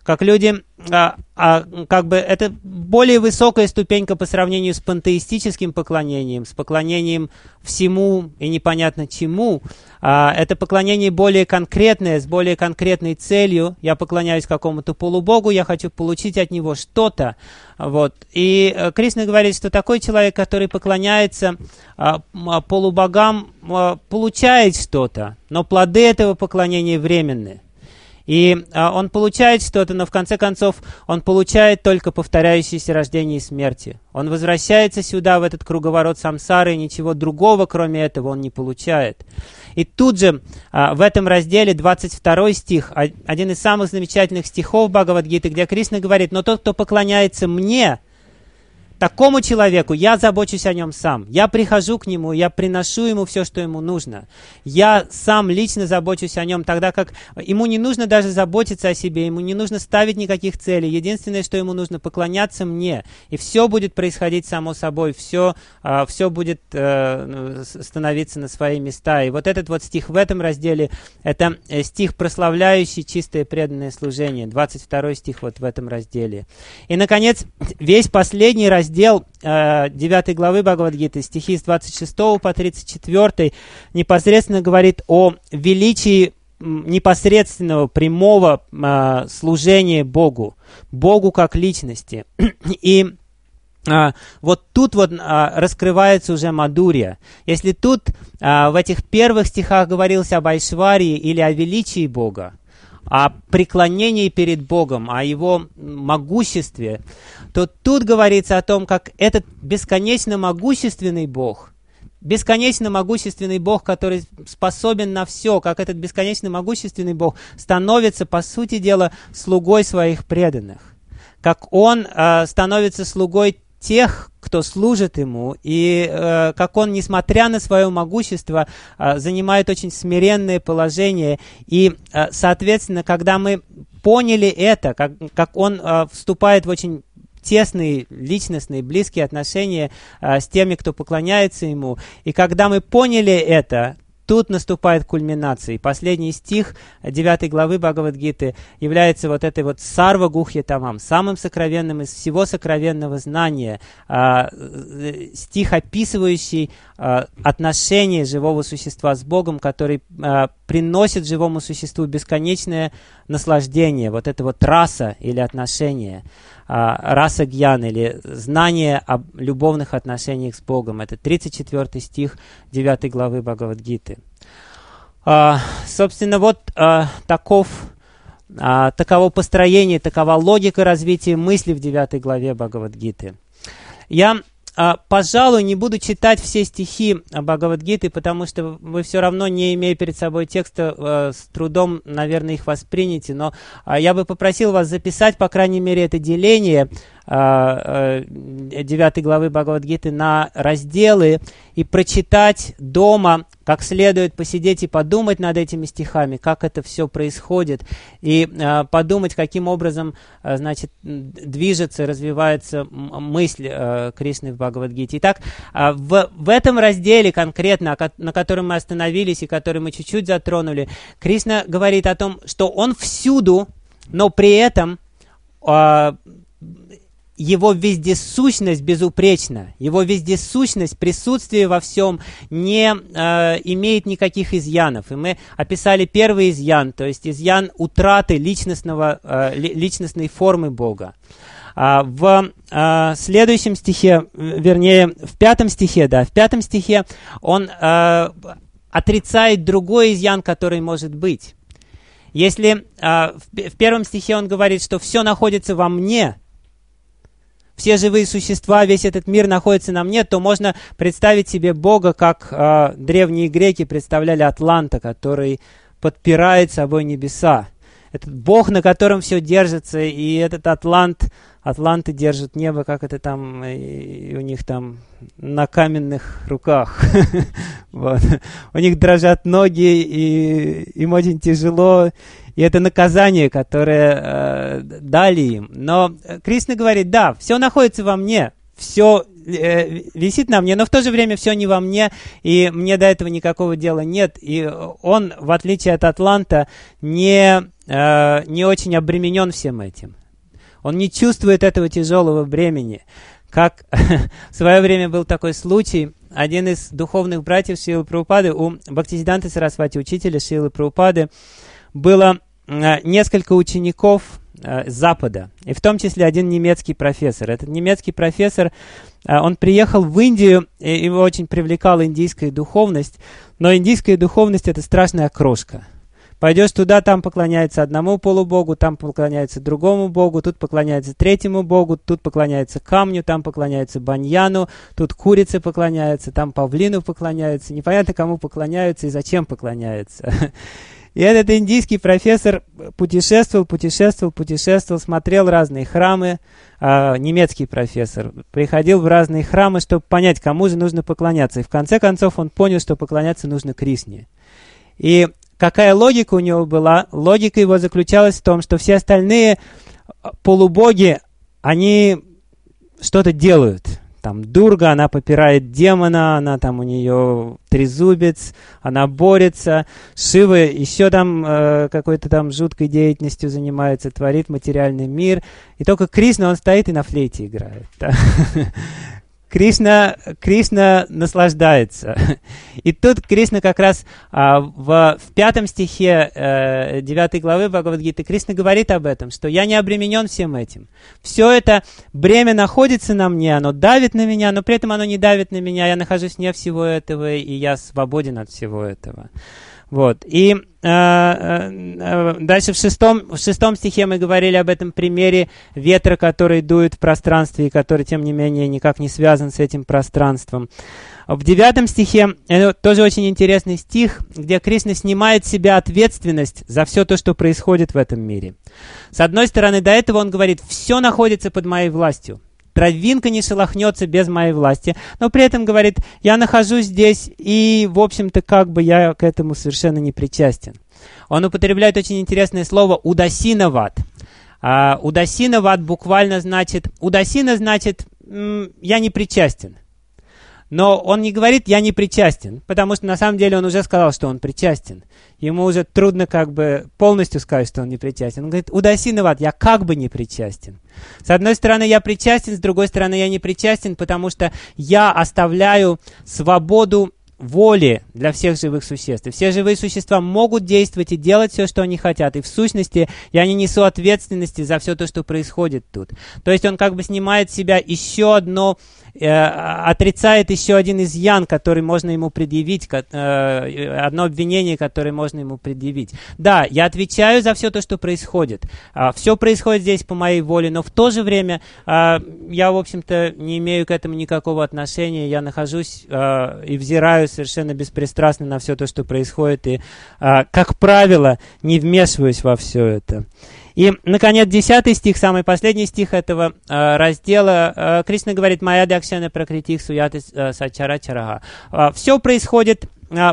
как люди, как бы это более высокая ступенька по сравнению с пантеистическим поклонением, с поклонением всему и непонятно чему. Это поклонение более конкретное, с более конкретной целью. Я поклоняюсь какому-то полубогу, я хочу получить от него что-то. Вот. И Кришна говорит, что такой человек, который поклоняется полубогам, получает что-то, но плоды этого поклонения временны. И он получает что-то, но в конце концов он получает только повторяющееся рождение и смерти. Он возвращается сюда, в этот круговорот самсары, и ничего другого, кроме этого, он не получает. И тут же в этом разделе 22 стих, один из самых замечательных стихов Бхагавад-гиты, где Кришна говорит: «Но тот, кто поклоняется мне, такому человеку я забочусь о нем сам. Я прихожу к нему, я приношу ему все, что ему нужно. Я сам лично забочусь о нем, тогда как ему не нужно даже заботиться о себе, ему не нужно ставить никаких целей. Единственное, что ему нужно, поклоняться мне. И все будет происходить само собой, все будет становиться на свои места». И вот этот вот стих в этом разделе, это стих, прославляющий чистое преданное служение. 22 стих вот в этом разделе. И, наконец, весь последний раздел 9 главы Бхагавад-гиты, стихи с 26 по 34, непосредственно говорит о величии непосредственного, прямого служения Богу, Богу как личности. И вот тут вот раскрывается уже мадурья. Если тут в этих первых стихах говорилось об Айшварии или о величии Бога, о преклонении перед Богом, о Его могуществе, то тут говорится о том, как этот бесконечно могущественный Бог, который способен на все, как этот бесконечно могущественный Бог становится, по сути дела, слугой своих преданных, как Он становится слугой тех, кто служит Ему, и как Он, несмотря на свое могущество, занимает очень смиренное положение. И, соответственно, когда мы поняли это, как Он вступает в очень тесные, личностные, близкие отношения с теми, кто поклоняется Ему, и когда мы поняли это, тут наступает кульминация. И последний стих 9 главы Бхагавад-гиты является вот этой вот сарва гухья тамам, самым сокровенным из всего сокровенного знания. Стих, описывающий отношение живого существа с Богом, который приносит живому существу бесконечное наслаждение. Вот это вот раса или отношение. Раса гьян или знание о любовных отношениях с Богом. Это 34 стих 9 главы Бхагавад-гиты. Собственно, вот таково построение, такова логика развития мысли в 9 главе Бхагавад-гиты. Я, пожалуй, не буду читать все стихи Бхагавад-гиты, потому что вы все равно, не имея перед собой текста, с трудом, наверное, их воспримете. Но я бы попросил вас записать, по крайней мере, это деление 9 главы Бхагавад-гиты на разделы и прочитать дома, как следует посидеть и подумать над этими стихами, как это все происходит, и подумать, каким образом, значит, движется, развивается мысль Кришны в Бхагавад-гите. Итак, в этом разделе конкретно, на котором мы остановились и который мы чуть-чуть затронули, Кришна говорит о том, что Он всюду, но при этом Его вездесущность безупречна, Его вездесущность, присутствие во всем не имеет никаких изъянов. И мы описали первый изъян, то есть изъян утраты личностной формы Бога. В следующем стихе, вернее, в 5 стихе он отрицает другой изъян, который может быть. Если в 1 стихе он говорит, что все находится во мне, все живые существа, весь этот мир находится на мне, то можно представить себе Бога, как древние греки представляли Атланта, который подпирает собой небеса. Этот Бог, на котором все держится, и этот Атланты держат небо, как это там, и у них там на каменных руках. Вот. У них дрожат ноги, и им очень тяжело. И это наказание, которое дали им. Но Кришна говорит, да, все находится во мне, все висит на мне, но в то же время все не во мне, и мне до этого никакого дела нет. И он, в отличие от Атланта, не не очень обременен всем этим. Он не чувствует этого тяжелого бремени. Как в свое время был такой случай, один из духовных братьев Шрилы Прабхупады, у Бхактисиддханты Сарасвати, учителя Шрилы Прабхупады, было несколько учеников с Запада, и в том числе один немецкий профессор. Этот немецкий профессор, он приехал в Индию, и его очень привлекала индийская духовность, но индийская духовность — это страшная крошка. Пойдешь туда, там поклоняются одному полубогу, там поклоняются другому богу, тут поклоняются третьему богу, тут поклоняются камню, там поклоняются баньяну, тут курице поклоняются, там павлину поклоняются. Непонятно, кому поклоняются и зачем поклоняются. И этот индийский профессор путешествовал, смотрел разные храмы. Немецкий профессор приходил в разные храмы, чтобы понять, кому же нужно поклоняться. И в конце концов он понял, что поклоняться нужно Кришне. И какая логика у него была? Логика его заключалась в том, что все остальные полубоги, они что-то делают. Там Дурга, она попирает демона, она там у нее трезубец, она борется. Шива еще там какой-то там жуткой деятельностью занимается, творит материальный мир. И только Кришна, он стоит и на флейте играет. Кришна наслаждается. И тут Кришна как раз в 5 стихе 9 главы Бхагавад-гиты Кришна говорит об этом, что я не обременен всем этим. Все это бремя находится на мне, оно давит на меня, но при этом оно не давит на меня, я нахожусь вне всего этого, и я свободен от всего этого. Вот. И дальше в шестом стихе мы говорили об этом примере ветра, который дует в пространстве и который, тем не менее, никак не связан с этим пространством. В 9 стихе, это тоже очень интересный стих, где Кришна снимает с себя ответственность за все то, что происходит в этом мире. С одной стороны, до этого он говорит, все находится под моей властью. Травинка не шелохнется без моей власти, но при этом говорит, я нахожусь здесь, и, в общем-то, как бы я к этому совершенно не причастен. Он употребляет очень интересное слово «удасинават». «Удасинават» буквально значит, «удасина» значит «я не причастен». Но он не говорит «я не причастен», потому что на самом деле он уже сказал, что он причастен. Ему уже трудно как бы полностью сказать, что он не причастен. Он говорит «удасинават», я как бы не причастен. С одной стороны, я причастен, с другой стороны, я не причастен, потому что я оставляю свободу воли для всех живых существ. И все живые существа могут действовать и делать все, что они хотят. И в сущности, я не несу ответственности за все то, что происходит тут. То есть он как бы снимает с себя еще одно, отрицает еще один изъян, который можно ему предъявить, одно обвинение, которое можно ему предъявить. Да, я отвечаю за все то, что происходит. Все происходит здесь по моей воле, но в то же время я, в общем-то, не имею к этому никакого отношения. Я нахожусь и взираю совершенно беспристрастно на все то, что происходит, и, как правило, не вмешиваюсь во все это. И, наконец, 10 стих, самый последний стих этого раздела, Кришна говорит «Майя дакшана пракритих суяты сачара чарага». Все происходит,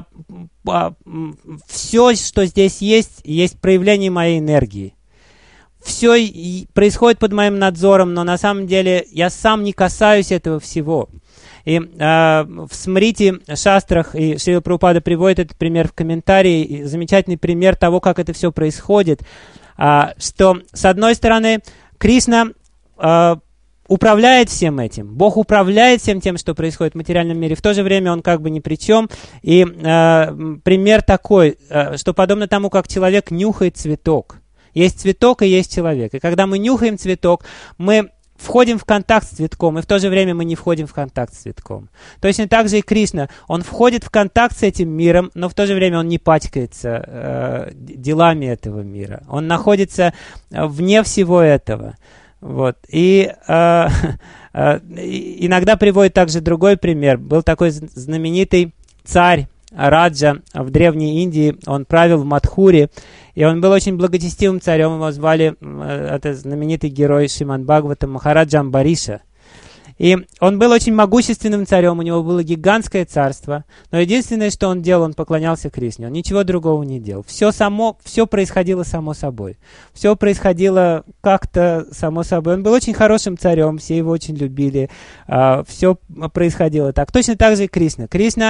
все, что здесь есть проявление моей энергии. Все происходит под моим надзором, но на самом деле я сам не касаюсь этого всего. И в Смрити Шастрах, и Шрила Прабхупада приводит этот пример в комментарии, замечательный пример того, как это все происходит, что, с одной стороны, Кришна управляет всем этим, Бог управляет всем тем, что происходит в материальном мире, в то же время Он как бы ни при чем. И пример такой, что подобно тому, как человек нюхает цветок. Есть цветок и есть человек. И когда мы нюхаем цветок, мы входим в контакт с цветком, и в то же время мы не входим в контакт с цветком. Точно так же и Кришна. Он входит в контакт с этим миром, но в то же время он не пачкается делами этого мира. Он находится вне всего этого. Вот. И иногда приводит также другой пример. Был такой знаменитый царь Раджа в Древней Индии. Он правил в Мадхуре, и он был очень благочестивым царем. Его звали, это знаменитый герой Шримад Бхагаватам, Махараджа Амбариша. И он был очень могущественным царем, у него было гигантское царство, но единственное, что он делал, он поклонялся Кришне, он ничего другого не делал. Все происходило само собой. Все происходило как-то само собой. Он был очень хорошим царем, все его очень любили, все происходило так. Точно так же и Кришна. Кришна,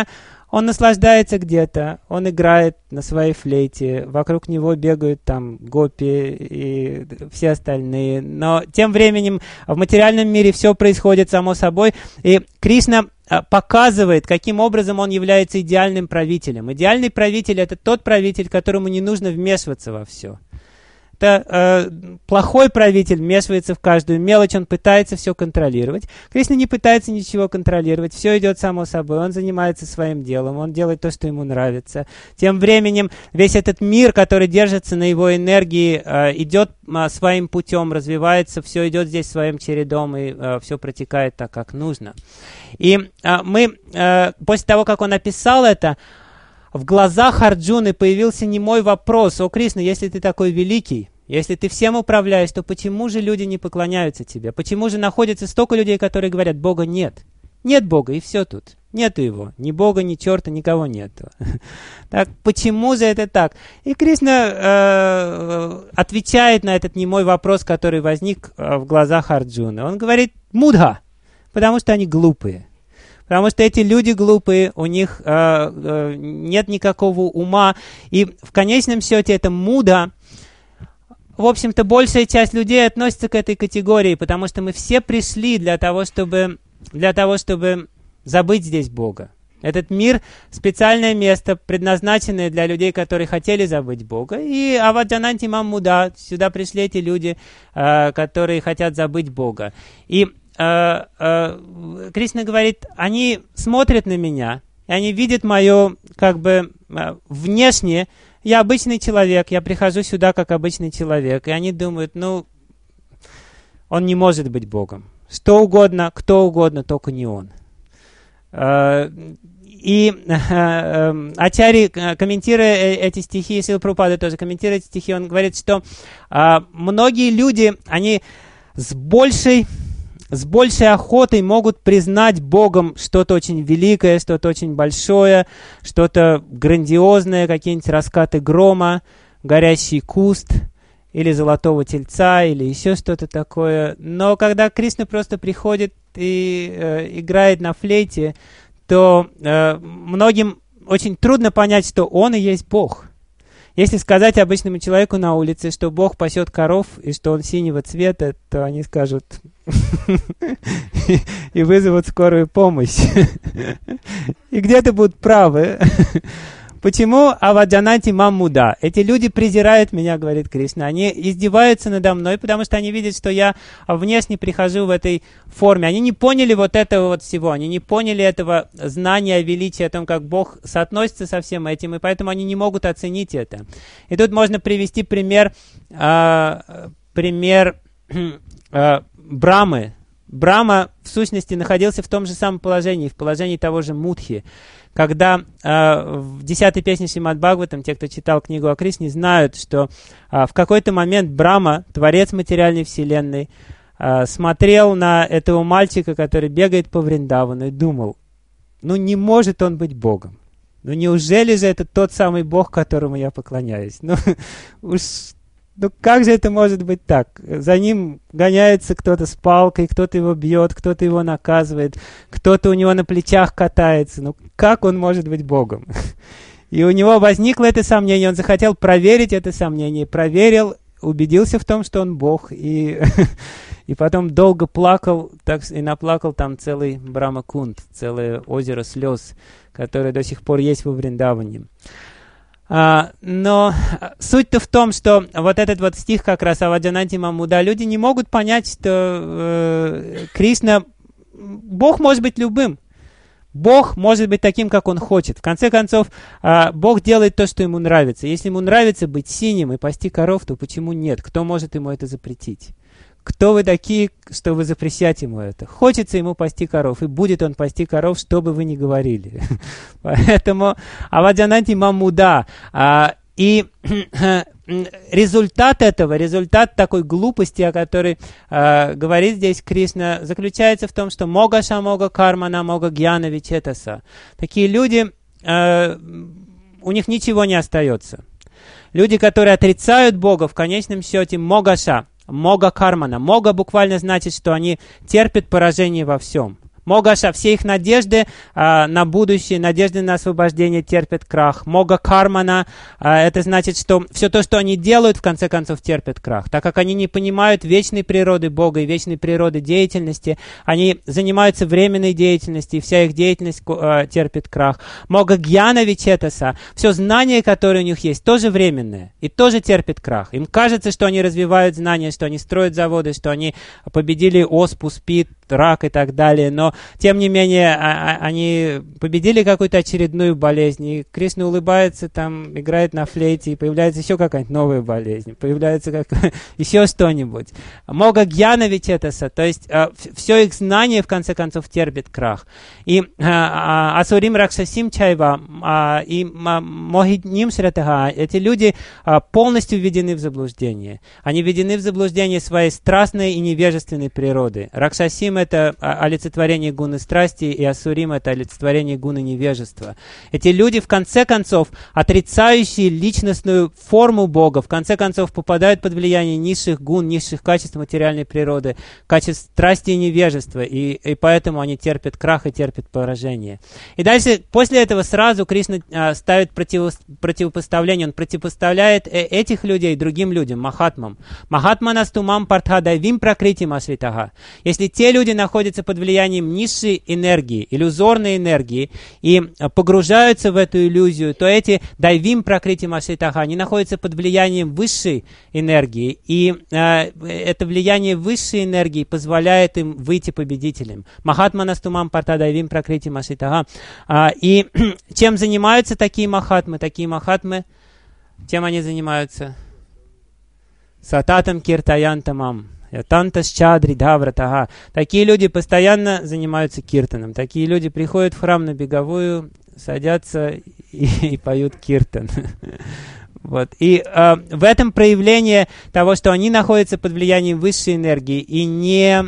Он наслаждается где-то, он играет на своей флейте, вокруг него бегают там гопи и все остальные. Но тем временем в материальном мире все происходит само собой, и Кришна показывает, каким образом он является идеальным правителем. Идеальный правитель — это тот правитель, которому не нужно вмешиваться во все. Это плохой правитель вмешивается в каждую мелочь, он пытается все контролировать. Кришна не пытается ничего контролировать, все идет само собой, он занимается своим делом, он делает то, что ему нравится. Тем временем весь этот мир, который держится на его энергии, идет своим путем, развивается, все идет здесь своим чередом, и все протекает так, как нужно. И мы, после того, как он описал это, в глазах Арджуны появился немой вопрос: «О, Кришна, если ты такой великий, если ты всем управляешь, то почему же люди не поклоняются тебе? Почему же находится столько людей, которые говорят: Бога нет? Нет Бога, и все тут. Нету его. Ни Бога, ни черта, никого нету». Так почему же это так? И Кришна отвечает на этот немой вопрос, который возник в глазах Арджуны. Он говорит: «Мудха», потому что они глупые. Потому что эти люди глупые, у них нет никакого ума. И в конечном счете это муда. В общем-то, большая часть людей относится к этой категории, потому что мы все пришли для того, чтобы забыть здесь Бога. Этот мир — специальное место, предназначенное для людей, которые хотели забыть Бога. И аваджананти мам муда, сюда пришли эти люди, которые хотят забыть Бога. И Кришна говорит, они смотрят на меня, и они видят мое, внешнее. Я обычный человек, я прихожу сюда как обычный человек, и они думают, он не может быть Богом. Что угодно, кто угодно, только не он. И Ачарья, комментируя эти стихи, Шрила Прабхупада тоже комментирует эти стихи, он говорит, что многие люди, они с большей охотой могут признать Богом что-то очень великое, что-то очень большое, что-то грандиозное, какие-нибудь раскаты грома, горящий куст, или золотого тельца, или еще что-то такое. Но когда Кришна просто приходит и играет на флейте, то многим очень трудно понять, что Он и есть Бог. Если сказать обычному человеку на улице, что Бог пасет коров и что Он синего цвета, то они скажут и вызовут скорую помощь. И где-то будут правы. Почему аваджанати мам муда? Эти люди презирают меня, говорит Кришна. Они издеваются надо мной, потому что они видят, что я внешне прихожу в этой форме. Они не поняли вот этого вот всего. Они не поняли этого знания о величии, о том, как Бог соотносится со всем этим, и поэтому они не могут оценить это. И тут можно привести пример Брамы. Брама, в сущности, находился в том же самом положении, в положении того же Мудхи. Когда в 10-й песне Шримад Бхагаватам, те, кто читал книгу о Кришне, знают, что в какой-то момент Брама, творец материальной вселенной, смотрел на этого мальчика, который бегает по Вриндавану, и думал, не может он быть Богом. Неужели же это тот самый Бог, которому я поклоняюсь? Как же это может быть так? За ним гоняется кто-то с палкой, кто-то его бьет, кто-то его наказывает, кто-то у него на плечах катается. Как он может быть Богом? И у него возникло это сомнение, он захотел проверить это сомнение, проверил, убедился в том, что он Бог, и потом долго плакал, и наплакал там целый Брахма-кунд, целое озеро слез, которое до сих пор есть во Вриндаване. Но суть-то в том, что вот этот вот стих как раз аваджананти мам муда, люди не могут понять, что Кришна, Бог может быть любым. Бог может быть таким, как Он хочет. В конце концов, Бог делает то, что Ему нравится. Если Ему нравится быть синим и пасти коров, то почему нет? Кто может Ему это запретить? Кто вы такие, что вы запрещаете Ему это? Хочется Ему пасти коров, и будет Он пасти коров, что бы вы ни говорили. Поэтому аваджананти мам муда. И результат этого, результат такой глупости, о которой говорит здесь Кришна, заключается в том, что могаша мога кармана мога гьяна вичетаса. Такие люди, у них ничего не остается. Люди, которые отрицают Бога, в конечном счете могаша, мога кармана. Мога буквально значит, что они терпят поражение во всем. Могаша, все их надежды на будущее, надежды на освобождение терпят крах. Мога кармана, это значит, что все то, что они делают, в конце концов, терпит крах. Так как они не понимают вечной природы Бога и вечной природы деятельности, они занимаются временной деятельностью, и вся их деятельность терпит крах. Мога гьяна вичетаса, все знание, которое у них есть, тоже временное и тоже терпит крах. Им кажется, что они развивают знания, что они строят заводы, что они победили оспу, СПИД, рак и так далее, но, тем не менее, они победили какую-то очередную болезнь, и Кришна улыбается, там, играет на флейте, и появляется еще какая-нибудь новая болезнь, появляется еще что-нибудь. Мога гьяна вичетаса, то есть все их знание, в конце концов, терпит крах. И асурим ракшасим чайва, и мохидним шратага, эти люди полностью введены в заблуждение. Они введены в заблуждение своей страстной и невежественной природы. Ракшасим — это олицетворение гуны страсти, и асурим — это олицетворение гуны невежества. Эти люди, в конце концов, отрицающие личностную форму Бога, в конце концов, попадают под влияние низших гун, низших качеств материальной природы, качеств страсти и невежества, и поэтому они терпят крах и терпят поражение. И дальше, после этого сразу Кришна ставит противопоставление, он противопоставляет этих людей другим людям, махатмам. Махатманастумам партхадайвим пракритим ашритага. Если те люди находятся под влиянием низшей энергии, иллюзорной энергии, и погружаются в эту иллюзию, то эти дайвим пракритим ашритага, они находятся под влиянием высшей энергии, и это влияние высшей энергии позволяет им выйти победителем. Махатманастумам партхадайвим пракритим ашритага. И чем занимаются такие махатмы? Чем они занимаются? Сататам киртаянтамам. Такие люди постоянно занимаются киртаном. Такие люди приходят в храм на беговую, садятся и поют киртан. Вот. И в этом проявление того, что они находятся под влиянием высшей энергии и не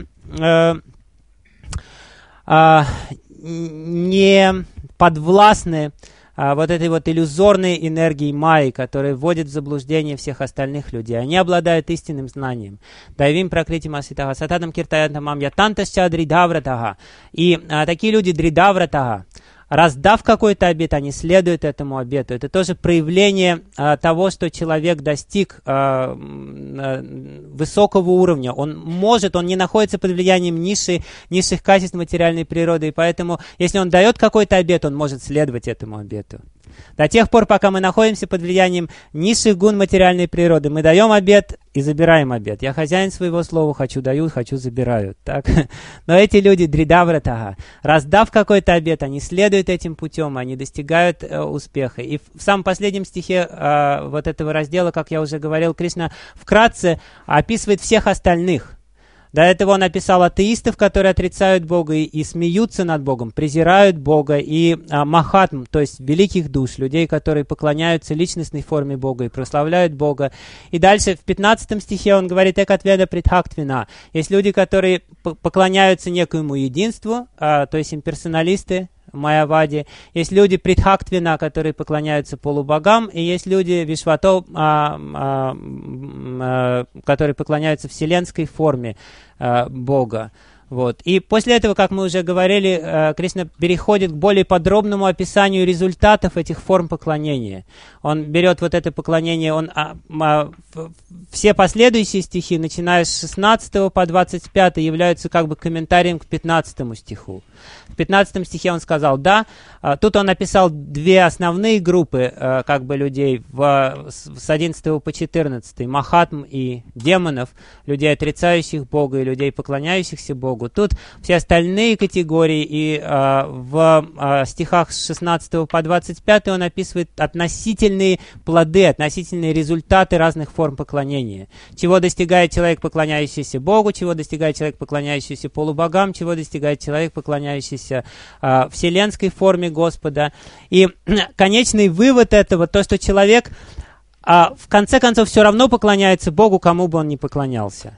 подвластны вот этой вот иллюзорной энергией майи, которая вводит в заблуждение всех остальных людей. Они обладают истинным знанием. Дайвим пракритим аситага, сатадам киртаянтамам ятантасча дридавратага. И такие люди дридавратага, раздав какой-то обет, они следуют этому обету. Это тоже проявление того, что человек достиг высокого уровня. Он не находится под влиянием низших качеств материальной природы, и поэтому, если он дает какой-то обет, он может следовать этому обету. До тех пор, пока мы находимся под влиянием низших гун материальной природы, мы даем обет и забираем обет. Я хозяин своего слова, хочу даю, хочу забираю. Так? Но эти люди, дридавратага, раздав какой-то обет, они следуют этим путем, они достигают успеха. И в самом последнем стихе вот этого раздела, как я уже говорил, Кришна вкратце описывает всех остальных. До этого он описал атеистов, которые отрицают Бога и смеются над Богом, презирают Бога, и махатм, то есть великих душ, людей, которые поклоняются личностной форме Бога и прославляют Бога. И дальше в 15 стихе он говорит «Экатведа притхактвина». Есть люди, которые поклоняются некоему единству, то есть имперсоналисты, майявади. Есть люди притхактвина, которые поклоняются полубогам, и есть люди вишвато, которые поклоняются вселенской форме Бога. Вот. И после этого, как мы уже говорили, Кришна переходит к более подробному описанию результатов этих форм поклонения. Он берет вот это поклонение, все последующие стихи, начиная с 16 по 25, являются как бы комментарием к 15 стиху. В 15 стихе он сказал «да». Тут он описал две основные группы как бы людей с 11 по 14, махатм и демонов, людей, отрицающих Бога, и людей, поклоняющихся Богу. Тут все остальные категории, и в стихах с 16 по 25 он описывает относительные плоды, относительные результаты разных форм поклонения. Чего достигает человек, поклоняющийся Богу, чего достигает человек, поклоняющийся полубогам, чего достигает человек, поклоняющийся вселенской форме Господа. И конечный вывод этого, то, что человек в конце концов все равно поклоняется Богу, кому бы он ни поклонялся.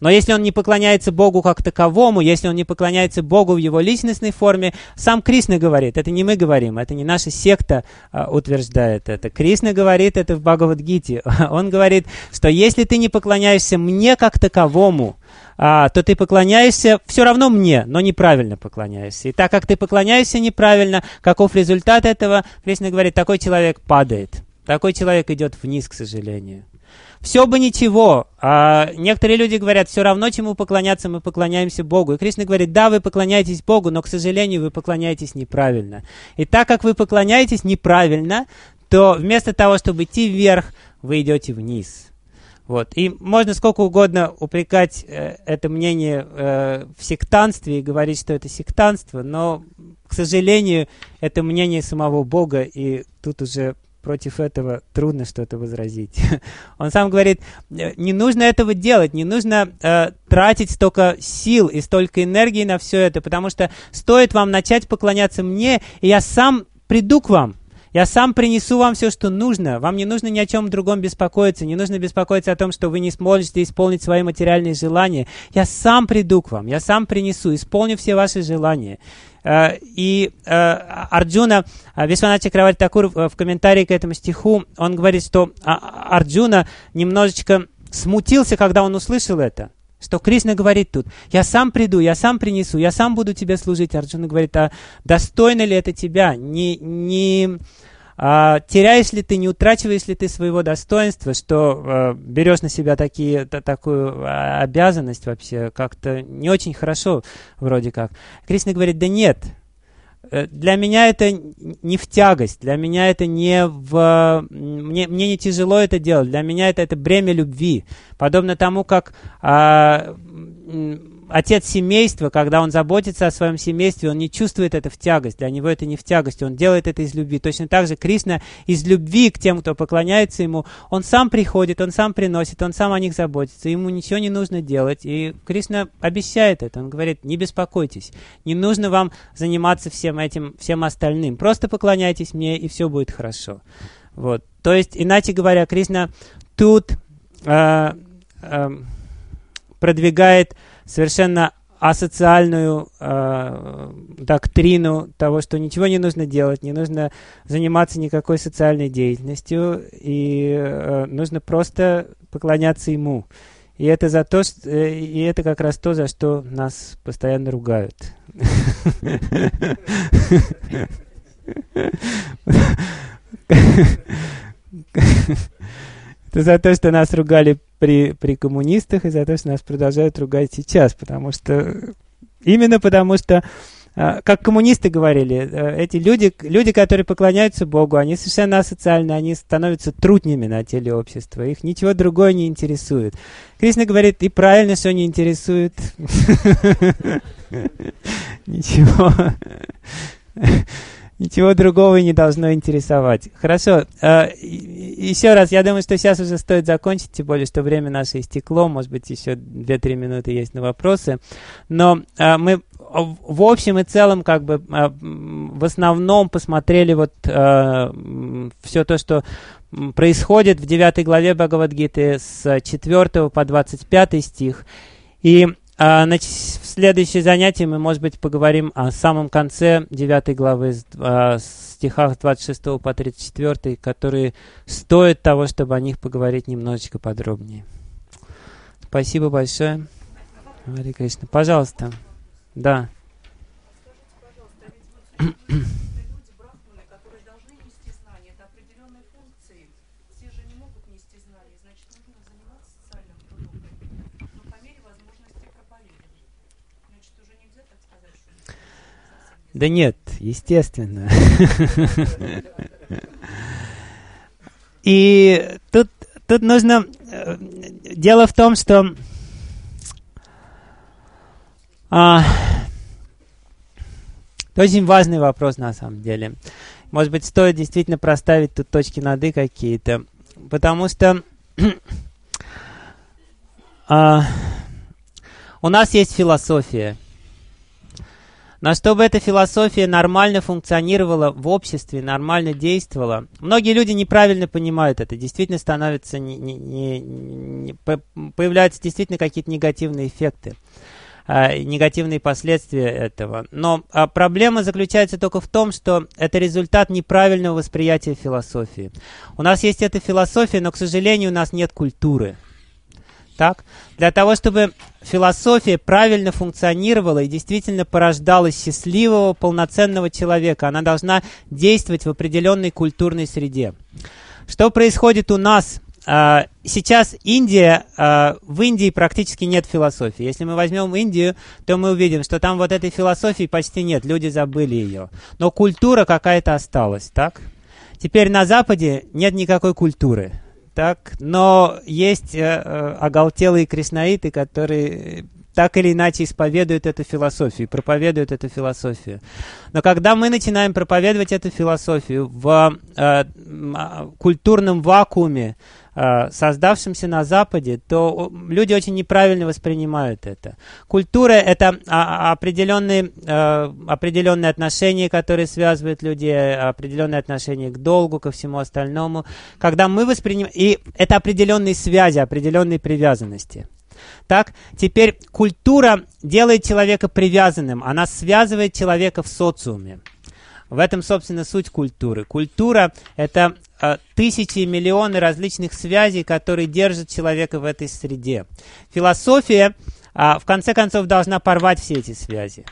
Но если он не поклоняется Богу как таковому, если он не поклоняется Богу в его личностной форме, сам Кришна говорит, это не мы говорим, это не наша секта утверждает это. Кришна говорит это в Бхагавад-гите. Он говорит, что если ты не поклоняешься мне как таковому, то ты поклоняешься все равно мне, но неправильно поклоняешься. И так как ты поклоняешься неправильно, каков результат этого? Кришна говорит, такой человек падает. Такой человек идет вниз, к сожалению. Все бы ничего. Некоторые люди говорят, все равно чему поклоняться, мы поклоняемся Богу. И Кришна говорит, да, вы поклоняетесь Богу, но, к сожалению, вы поклоняетесь неправильно. И так как вы поклоняетесь неправильно, то вместо того, чтобы идти вверх, вы идете вниз. Вот. И можно сколько угодно упрекать это мнение в сектантстве и говорить, что это сектантство, но, к сожалению, это мнение самого Бога, и тут уже против этого трудно что-то возразить. Он сам говорит, не нужно этого делать, не нужно тратить столько сил и столько энергии на все это, потому что стоит вам начать поклоняться мне, и я сам приду к вам. Я сам принесу вам все, что нужно. Вам не нужно ни о чем другом беспокоиться. Не нужно беспокоиться о том, что вы не сможете исполнить свои материальные желания. Я сам приду к вам. Я сам принесу, исполню все ваши желания. И Арджуна, Вишванат Чакраварти Такур в комментарии к этому стиху, он говорит, что Арджуна немножечко смутился, когда он услышал это. Что Кришна говорит тут, я сам приду, я сам принесу, я сам буду тебе служить. Арджуна говорит, а достойно ли это тебя? Не теряешь ли ты, не утрачиваешь ли ты своего достоинства, что берешь на себя такую обязанность вообще, как-то не очень хорошо вроде как. Кришна говорит, да нет. Для меня это не в тягость, для меня это не в... Мне не тяжело это делать, для меня это бремя любви. Подобно тому, как отец семейства, когда он заботится о своем семействе, он не чувствует это в тягость, для него это не в тягость, он делает это из любви. Точно так же Кришна из любви к тем, кто поклоняется ему, он сам приходит, он сам приносит, он сам о них заботится, ему ничего не нужно делать. И Кришна обещает это, он говорит, не беспокойтесь, не нужно вам заниматься всем этим, всем остальным, просто поклоняйтесь мне, и все будет хорошо. Вот. То есть, иначе говоря, Кришна тут продвигает совершенно асоциальную доктрину того, что ничего не нужно делать, не нужно заниматься никакой социальной деятельностью, и нужно просто поклоняться ему. И это за то, и это как раз то, за что нас постоянно ругают. Это за то, что нас ругали при коммунистах, и за то, что нас продолжают ругать сейчас, именно потому что, как коммунисты говорили, эти люди, которые поклоняются Богу, они совершенно асоциальны, они становятся трутнями на теле общества, их ничего другое не интересует. Кришна говорит, и правильно, что не интересует. Ничего другого не должно интересовать. Хорошо. Еще раз, я думаю, что сейчас уже стоит закончить, тем более, что время наше истекло. Может быть, еще 2-3 минуты есть на вопросы. Но мы в общем и целом, в основном посмотрели все то, что происходит в 9 главе Бхагавад-гиты с 4 по 25 стих. И в следующее занятие мы, может быть, поговорим о самом конце 9 главы, стихах с 26 по 34, которые стоят того, чтобы о них поговорить немножечко подробнее. Спасибо большое. Харе Кришна. Пожалуйста. Да. Да нет, естественно. И тут нужно... Дело в том, что... Это очень важный вопрос на самом деле. Может быть, стоит действительно проставить тут точки над «и» какие-то. Потому что у нас есть философия. Но чтобы эта философия нормально функционировала в обществе, нормально действовала, многие люди неправильно понимают это, действительно становятся, появляются действительно какие-то негативные эффекты, негативные последствия этого. Но проблема заключается только в том, что это результат неправильного восприятия философии. У нас есть эта философия, но, к сожалению, у нас нет культуры. Так? Для того, чтобы философия правильно функционировала и действительно порождала счастливого, полноценного человека, она должна действовать в определенной культурной среде. Что происходит у нас? Сейчас Индия, в Индии практически нет философии. Если мы возьмем Индию, то мы увидим, что там вот этой философии почти нет, люди забыли ее. Но культура какая-то осталась, так? Теперь на Западе нет никакой культуры. Так, но есть оголтелые кришнаиты, которые так или иначе исповедуют эту философию, проповедуют эту философию. Но когда мы начинаем проповедовать эту философию в культурном вакууме, создавшемся на Западе, то люди очень неправильно воспринимают это. Культура — это определенные отношения, которые связывают людей, определенные отношения к долгу, ко всему остальному. Когда мы воспринимаем... И это определенные связи, определенные привязанности. Так, теперь культура делает человека привязанным, она связывает человека в социуме. В этом, собственно, суть культуры. Культура — это тысячи и миллионы различных связей, которые держат человека в этой среде. Философия, в конце концов, должна порвать все эти связи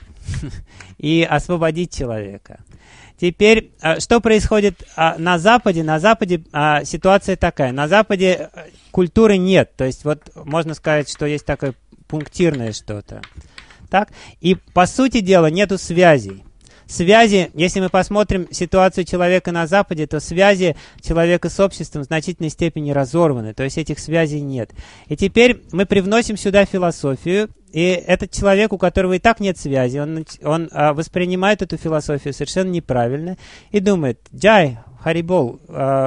и освободить человека. Теперь, что происходит на Западе? На Западе ситуация такая. На Западе культуры нет. То есть, вот можно сказать, что есть такое пунктирное что-то. Так? И, по сути дела, нету связей. Связи, если мы посмотрим ситуацию человека на Западе, то связи человека с обществом в значительной степени разорваны, то есть этих связей нет. И теперь мы привносим сюда философию, и этот человек, у которого и так нет связи, он воспринимает эту философию совершенно неправильно и думает: «Джай, Харибол,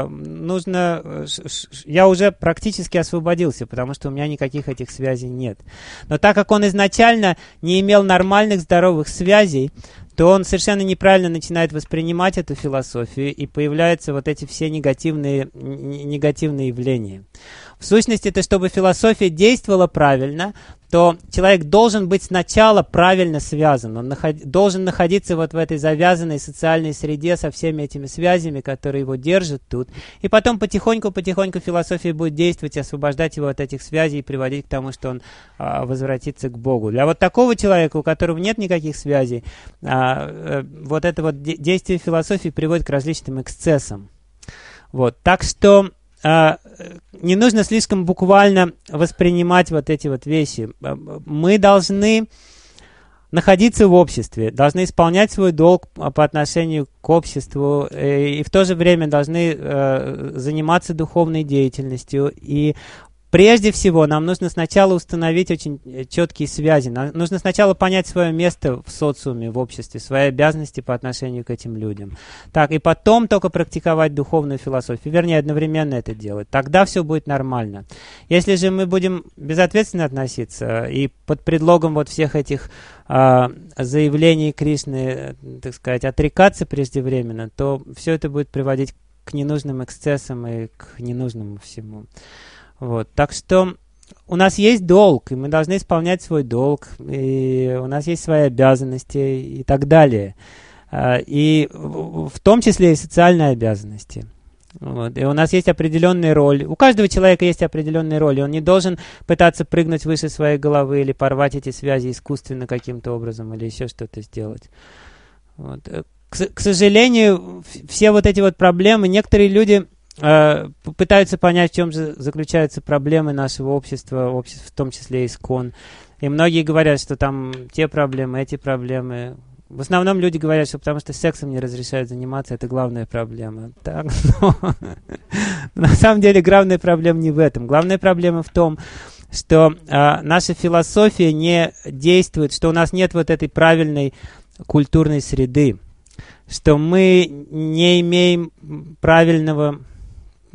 я уже практически освободился, потому что у меня никаких этих связей нет». Но так как он изначально не имел нормальных, здоровых связей, то он совершенно неправильно начинает воспринимать эту философию, и появляются вот эти все негативные явления. В сущности, это чтобы философия действовала правильно, то человек должен быть сначала правильно связан. Он должен находиться вот в этой завязанной социальной среде со всеми этими связями, которые его держат тут. И потом потихоньку философия будет действовать, освобождать его от этих связей и приводить к тому, что он возвратится к Богу. Для вот такого человека, у которого нет никаких связей, вот это вот действие философии приводит к различным эксцессам. Вот. Так что не нужно слишком буквально воспринимать вот эти вот вещи. Мы должны находиться в обществе, должны исполнять свой долг по отношению к обществу, и в то же время должны заниматься духовной деятельностью. И прежде всего нам нужно сначала установить очень четкие связи. Нам нужно сначала понять свое место в социуме, в обществе, свои обязанности по отношению к этим людям. Так, и потом только практиковать духовную философию, вернее, одновременно это делать. Тогда все будет нормально. Если же мы будем безответственно относиться и под предлогом вот всех этих заявлений Кришны, так сказать, отрекаться преждевременно, то все это будет приводить к ненужным эксцессам и к ненужному всему. Вот. Так что у нас есть долг, и мы должны исполнять свой долг, и у нас есть свои обязанности и так далее. И в том числе и социальные обязанности. Вот. И у нас есть определенная роль. У каждого человека есть определенная роль, и он не должен пытаться прыгнуть выше своей головы или порвать эти связи искусственно каким-то образом или еще что-то сделать. Вот. К сожалению, все вот эти вот проблемы, некоторые люди пытаются понять, в чем же заключаются проблемы нашего общества, в том числе ИСККОН. И многие говорят, что там те проблемы, эти проблемы. В основном люди говорят, что потому что сексом не разрешают заниматься, это главная проблема. Так, но на самом деле главная проблема не в этом. Главная проблема в том, что наша философия не действует, что у нас нет вот этой правильной культурной среды, что мы не имеем правильного...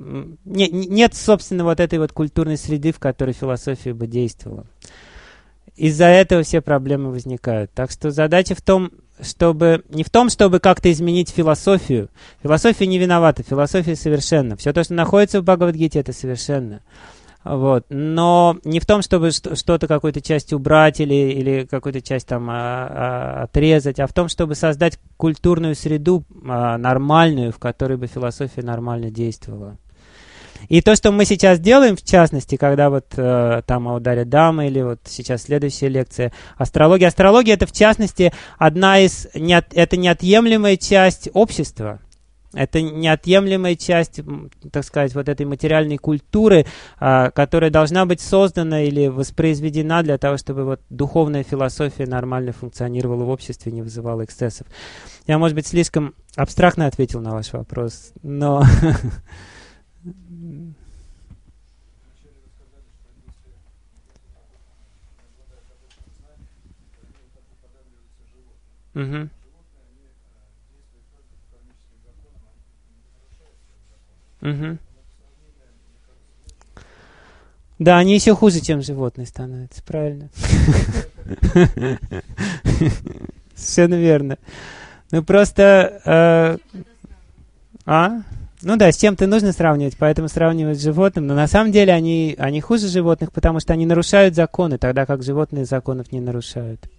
Нет, собственно, вот этой вот культурной среды, в которой философия бы действовала. из-за этого все проблемы возникают. Так что задача в том, чтобы не в том, чтобы как-то изменить философию. Философия не виновата, философия совершенна. Все то, что находится в Бхагавад-гите, это совершенно. Вот. Но не в том, чтобы что-то, какую-то часть убрать или какую-то часть там отрезать, а в том, чтобы создать культурную среду нормальную, в которой бы философия нормально действовала. И то, что мы сейчас делаем, в частности, когда вот там о ударе дамы, или вот сейчас следующая лекция, астрология. Астрология — это, в частности, это неотъемлемая часть общества. Это неотъемлемая часть, так сказать, вот этой материальной культуры, которая должна быть создана или воспроизведена для того, чтобы вот духовная философия нормально функционировала в обществе, не вызывала эксцессов. Я, может быть, слишком абстрактно ответил на ваш вопрос, но... Угу. Угу. Да, они еще хуже, чем животные становятся, правильно? Совершенно верно. Ну просто... Ну да, с чем-то нужно сравнивать, поэтому сравнивать с животным. Но на самом деле они хуже животных, потому что они нарушают законы, тогда как животные законов не нарушают.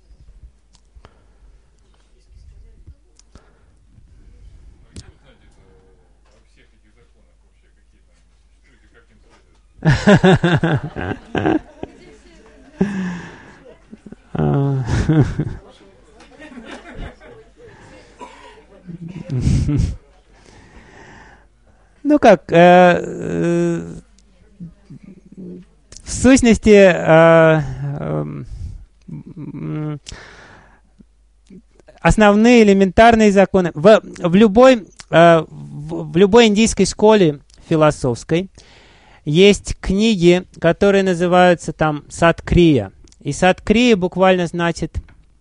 Ну как, в сущности, основные элементарные законы в любой индийской школе философской есть книги, которые называются там садкрия. И садкрия буквально значит,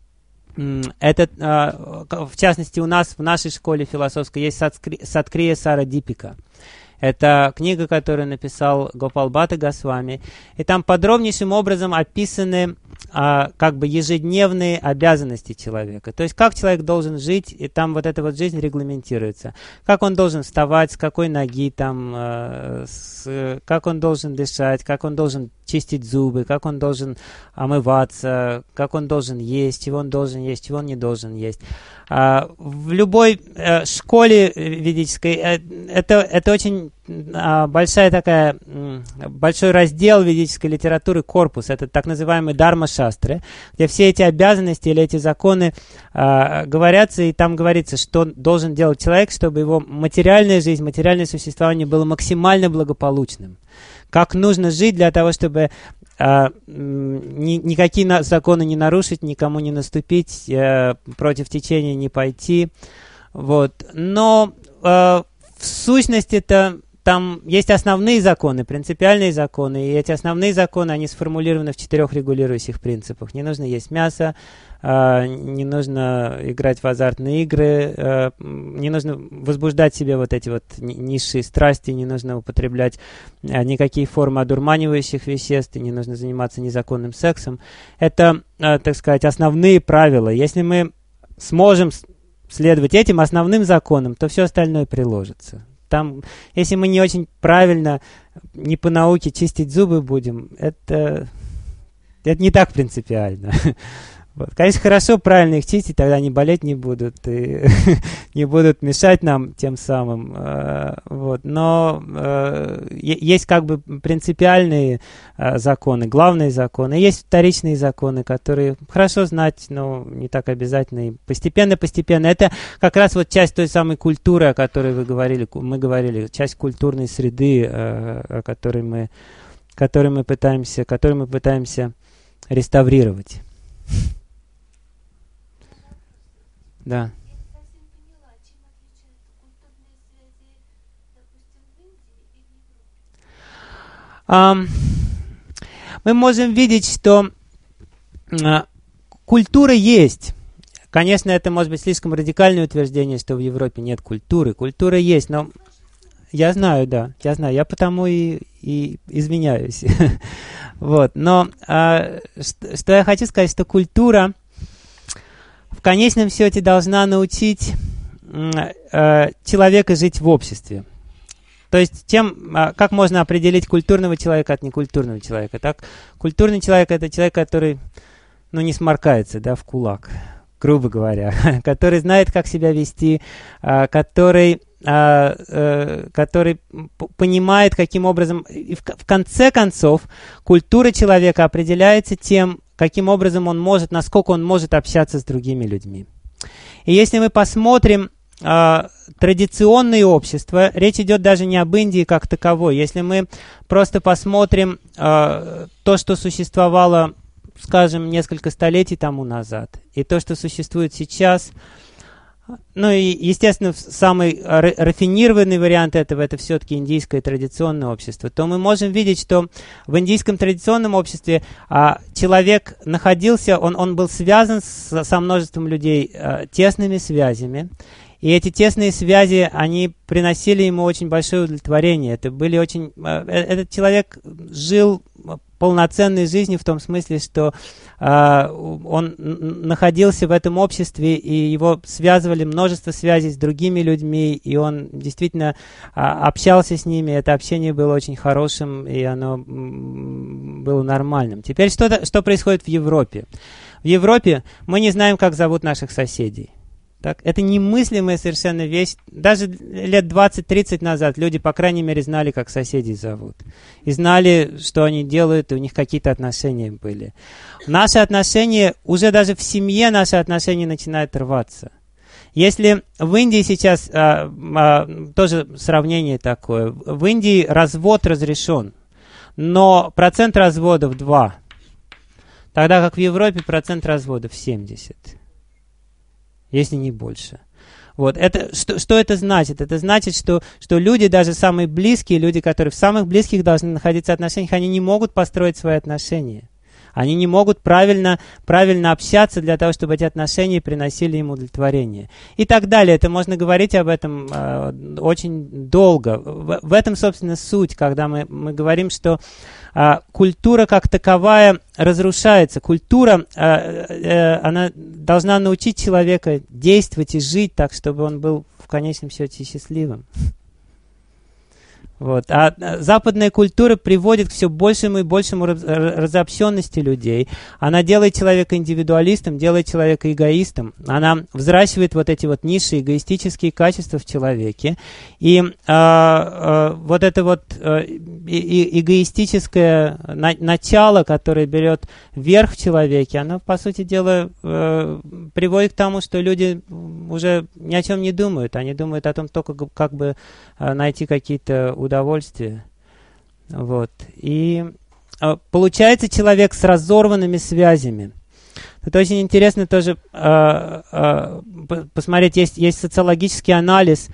в частности, у нас в нашей школе философской есть садкрия Сарадипика. Это книга, которую написал Гопал Бхатта Госвами. И там подробнейшим образом описаны как бы ежедневные обязанности человека. То есть, как человек должен жить, и там вот эта вот жизнь регламентируется. Как он должен вставать, с какой ноги, там, как он должен дышать, как он должен чистить зубы, как он должен омываться, как он должен есть, чего он должен есть, чего он не должен есть. В любой школе ведической это очень большой раздел ведической литературы, корпус, это так называемый дарма-шастры, где все эти обязанности или эти законы говорятся, и там говорится, что должен делать человек, чтобы его материальная жизнь, материальное существование было максимально благополучным. Как нужно жить для того, чтобы никакие законы не нарушить, никому не наступить, против течения не пойти. Вот. Но в сущности-то там есть основные законы, принципиальные законы, и эти основные законы, они сформулированы в 4 регулирующих принципах. Не нужно есть мясо, не нужно играть в азартные игры, не нужно возбуждать в себе вот эти вот низшие страсти, не нужно употреблять никакие формы одурманивающих веществ, не нужно заниматься незаконным сексом. Это, так сказать, основные правила. Если мы сможем следовать этим основным законам, то все остальное приложится. Там, если мы не очень правильно, не по науке чистить зубы будем, это не так принципиально. Вот. Конечно, хорошо правильно их чистить, тогда они болеть не будут и не будут мешать нам тем самым. Вот. Но есть как бы принципиальные законы, главные законы, есть вторичные законы, которые хорошо знать, но не так обязательно. И постепенно. Это как раз вот часть той самой культуры, о которой мы говорили, часть культурной среды, которую мы пытаемся реставрировать. Да. Я совсем поняла, чем отличаются культурные связи, допустим, в Индии и в Европе? Мы можем видеть, что культура есть. Конечно, это может быть слишком радикальное утверждение, что в Европе нет культуры. Культура есть, но я знаю, я потому и извиняюсь. Вот. Но что я хочу сказать, что культура в конечном счете должна научить человека жить в обществе. То есть как можно определить культурного человека от некультурного человека? Так, культурный человек — это человек, который, не сморкается, да, в кулак, грубо говоря, который знает, как себя вести, который понимает, каким образом... И в конце концов, культура человека определяется тем, каким образом он может, насколько он может общаться с другими людьми. И если мы посмотрим традиционные общества, речь идет даже не об Индии как таковой. Если мы просто посмотрим то, что существовало, скажем, несколько столетий тому назад, и то, что существует сейчас, и, естественно, самый рафинированный вариант этого — это все-таки индийское традиционное общество, то мы можем видеть, что в индийском традиционном обществе человек находился, он был связан со множеством людей тесными связями, и эти тесные связи, они приносили ему очень большое удовлетворение. Этот человек жил полноценной жизнью в том смысле, что он находился в этом обществе, и его связывали множество связей с другими людьми, и он действительно общался с ними. Это общение было очень хорошим, и оно было нормальным. Теперь что происходит в Европе? В Европе мы не знаем, как зовут наших соседей. Так, это немыслимая совершенно вещь. Даже лет 20-30 назад люди, по крайней мере, знали, как соседей зовут. И знали, что они делают, и у них какие-то отношения были. Наши отношения, уже даже в семье наши отношения начинают рваться. Если в Индии сейчас, тоже сравнение такое, в Индии развод разрешен, но процент разводов 2, тогда как в Европе процент разводов 70. Если не больше. Вот. Что это значит? Это значит, что люди, даже самые близкие, люди, которые в самых близких должны находиться отношениях, они не могут построить свои отношения. Они не могут правильно общаться для того, чтобы эти отношения приносили им удовлетворение. И так далее. Это можно говорить об этом очень долго. В этом, собственно, суть, когда мы говорим, что культура как таковая разрушается. Культура, она должна научить человека действовать и жить так, чтобы он был в конечном счете счастливым. Вот. А западная культура приводит к все большему и большему разобщенности людей. Она делает человека индивидуалистом, делает человека эгоистом. Она взращивает вот эти вот низшие эгоистические качества в человеке. И вот это вот эгоистическое начало, которое берет верх в человеке, оно, по сути дела, приводит к тому, что люди уже ни о чем не думают. Они думают о том только, как бы найти какие-то удовольствие. Вот. И получается человек с разорванными связями. Это очень интересно тоже посмотреть. Есть социологический анализ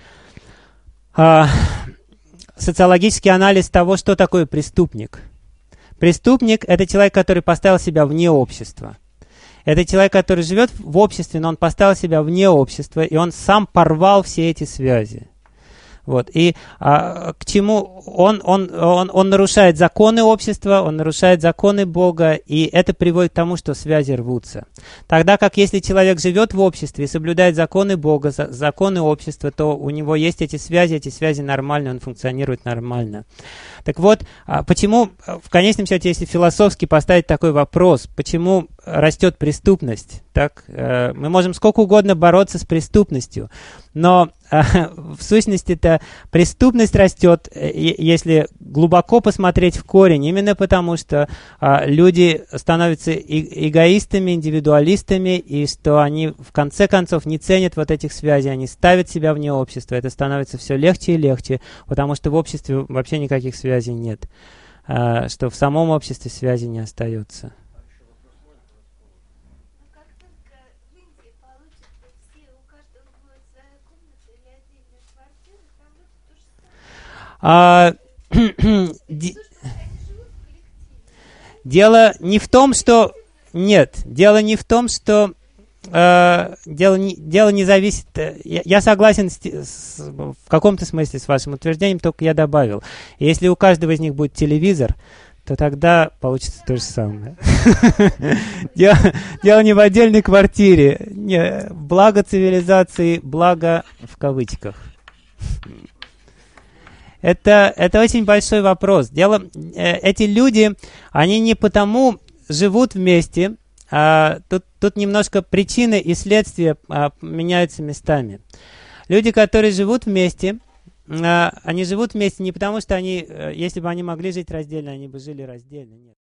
того, что такое преступник. Преступник — это человек, который поставил себя вне общества. Это человек, который живет в обществе, но он поставил себя вне общества, и он сам порвал все эти связи. Вот. И к чему он нарушает законы общества, он нарушает законы Бога, и это приводит к тому, что связи рвутся. Тогда как если человек живет в обществе и соблюдает законы Бога, законы общества, то у него есть эти связи нормальные, он функционирует нормально. Так вот, почему, в конечном счете, если философски поставить такой вопрос, почему растет преступность? Так, мы можем сколько угодно бороться с преступностью, но в сущности-то преступность растет, если глубоко посмотреть в корень, именно потому, что люди становятся эгоистами, индивидуалистами, и что они в конце концов не ценят вот этих связей, они ставят себя вне общества. Это становится все легче и легче, потому что в обществе вообще никаких связей нет, что в самом обществе связи не остается. Дело не в том, что... Нет, дело не в том, что... Дело не зависит... Я согласен в каком-то смысле с вашим утверждением, только я добавил. Если у каждого из них будет телевизор, то тогда получится то же самое. Дело не в отдельной квартире. Благо цивилизации, благо в кавычках. Это очень большой вопрос. Эти люди, они не потому живут вместе, тут немножко причины и следствия меняются местами. Люди, которые живут вместе, они живут вместе не потому, что они, если бы они могли жить раздельно, они бы жили раздельно. Нет.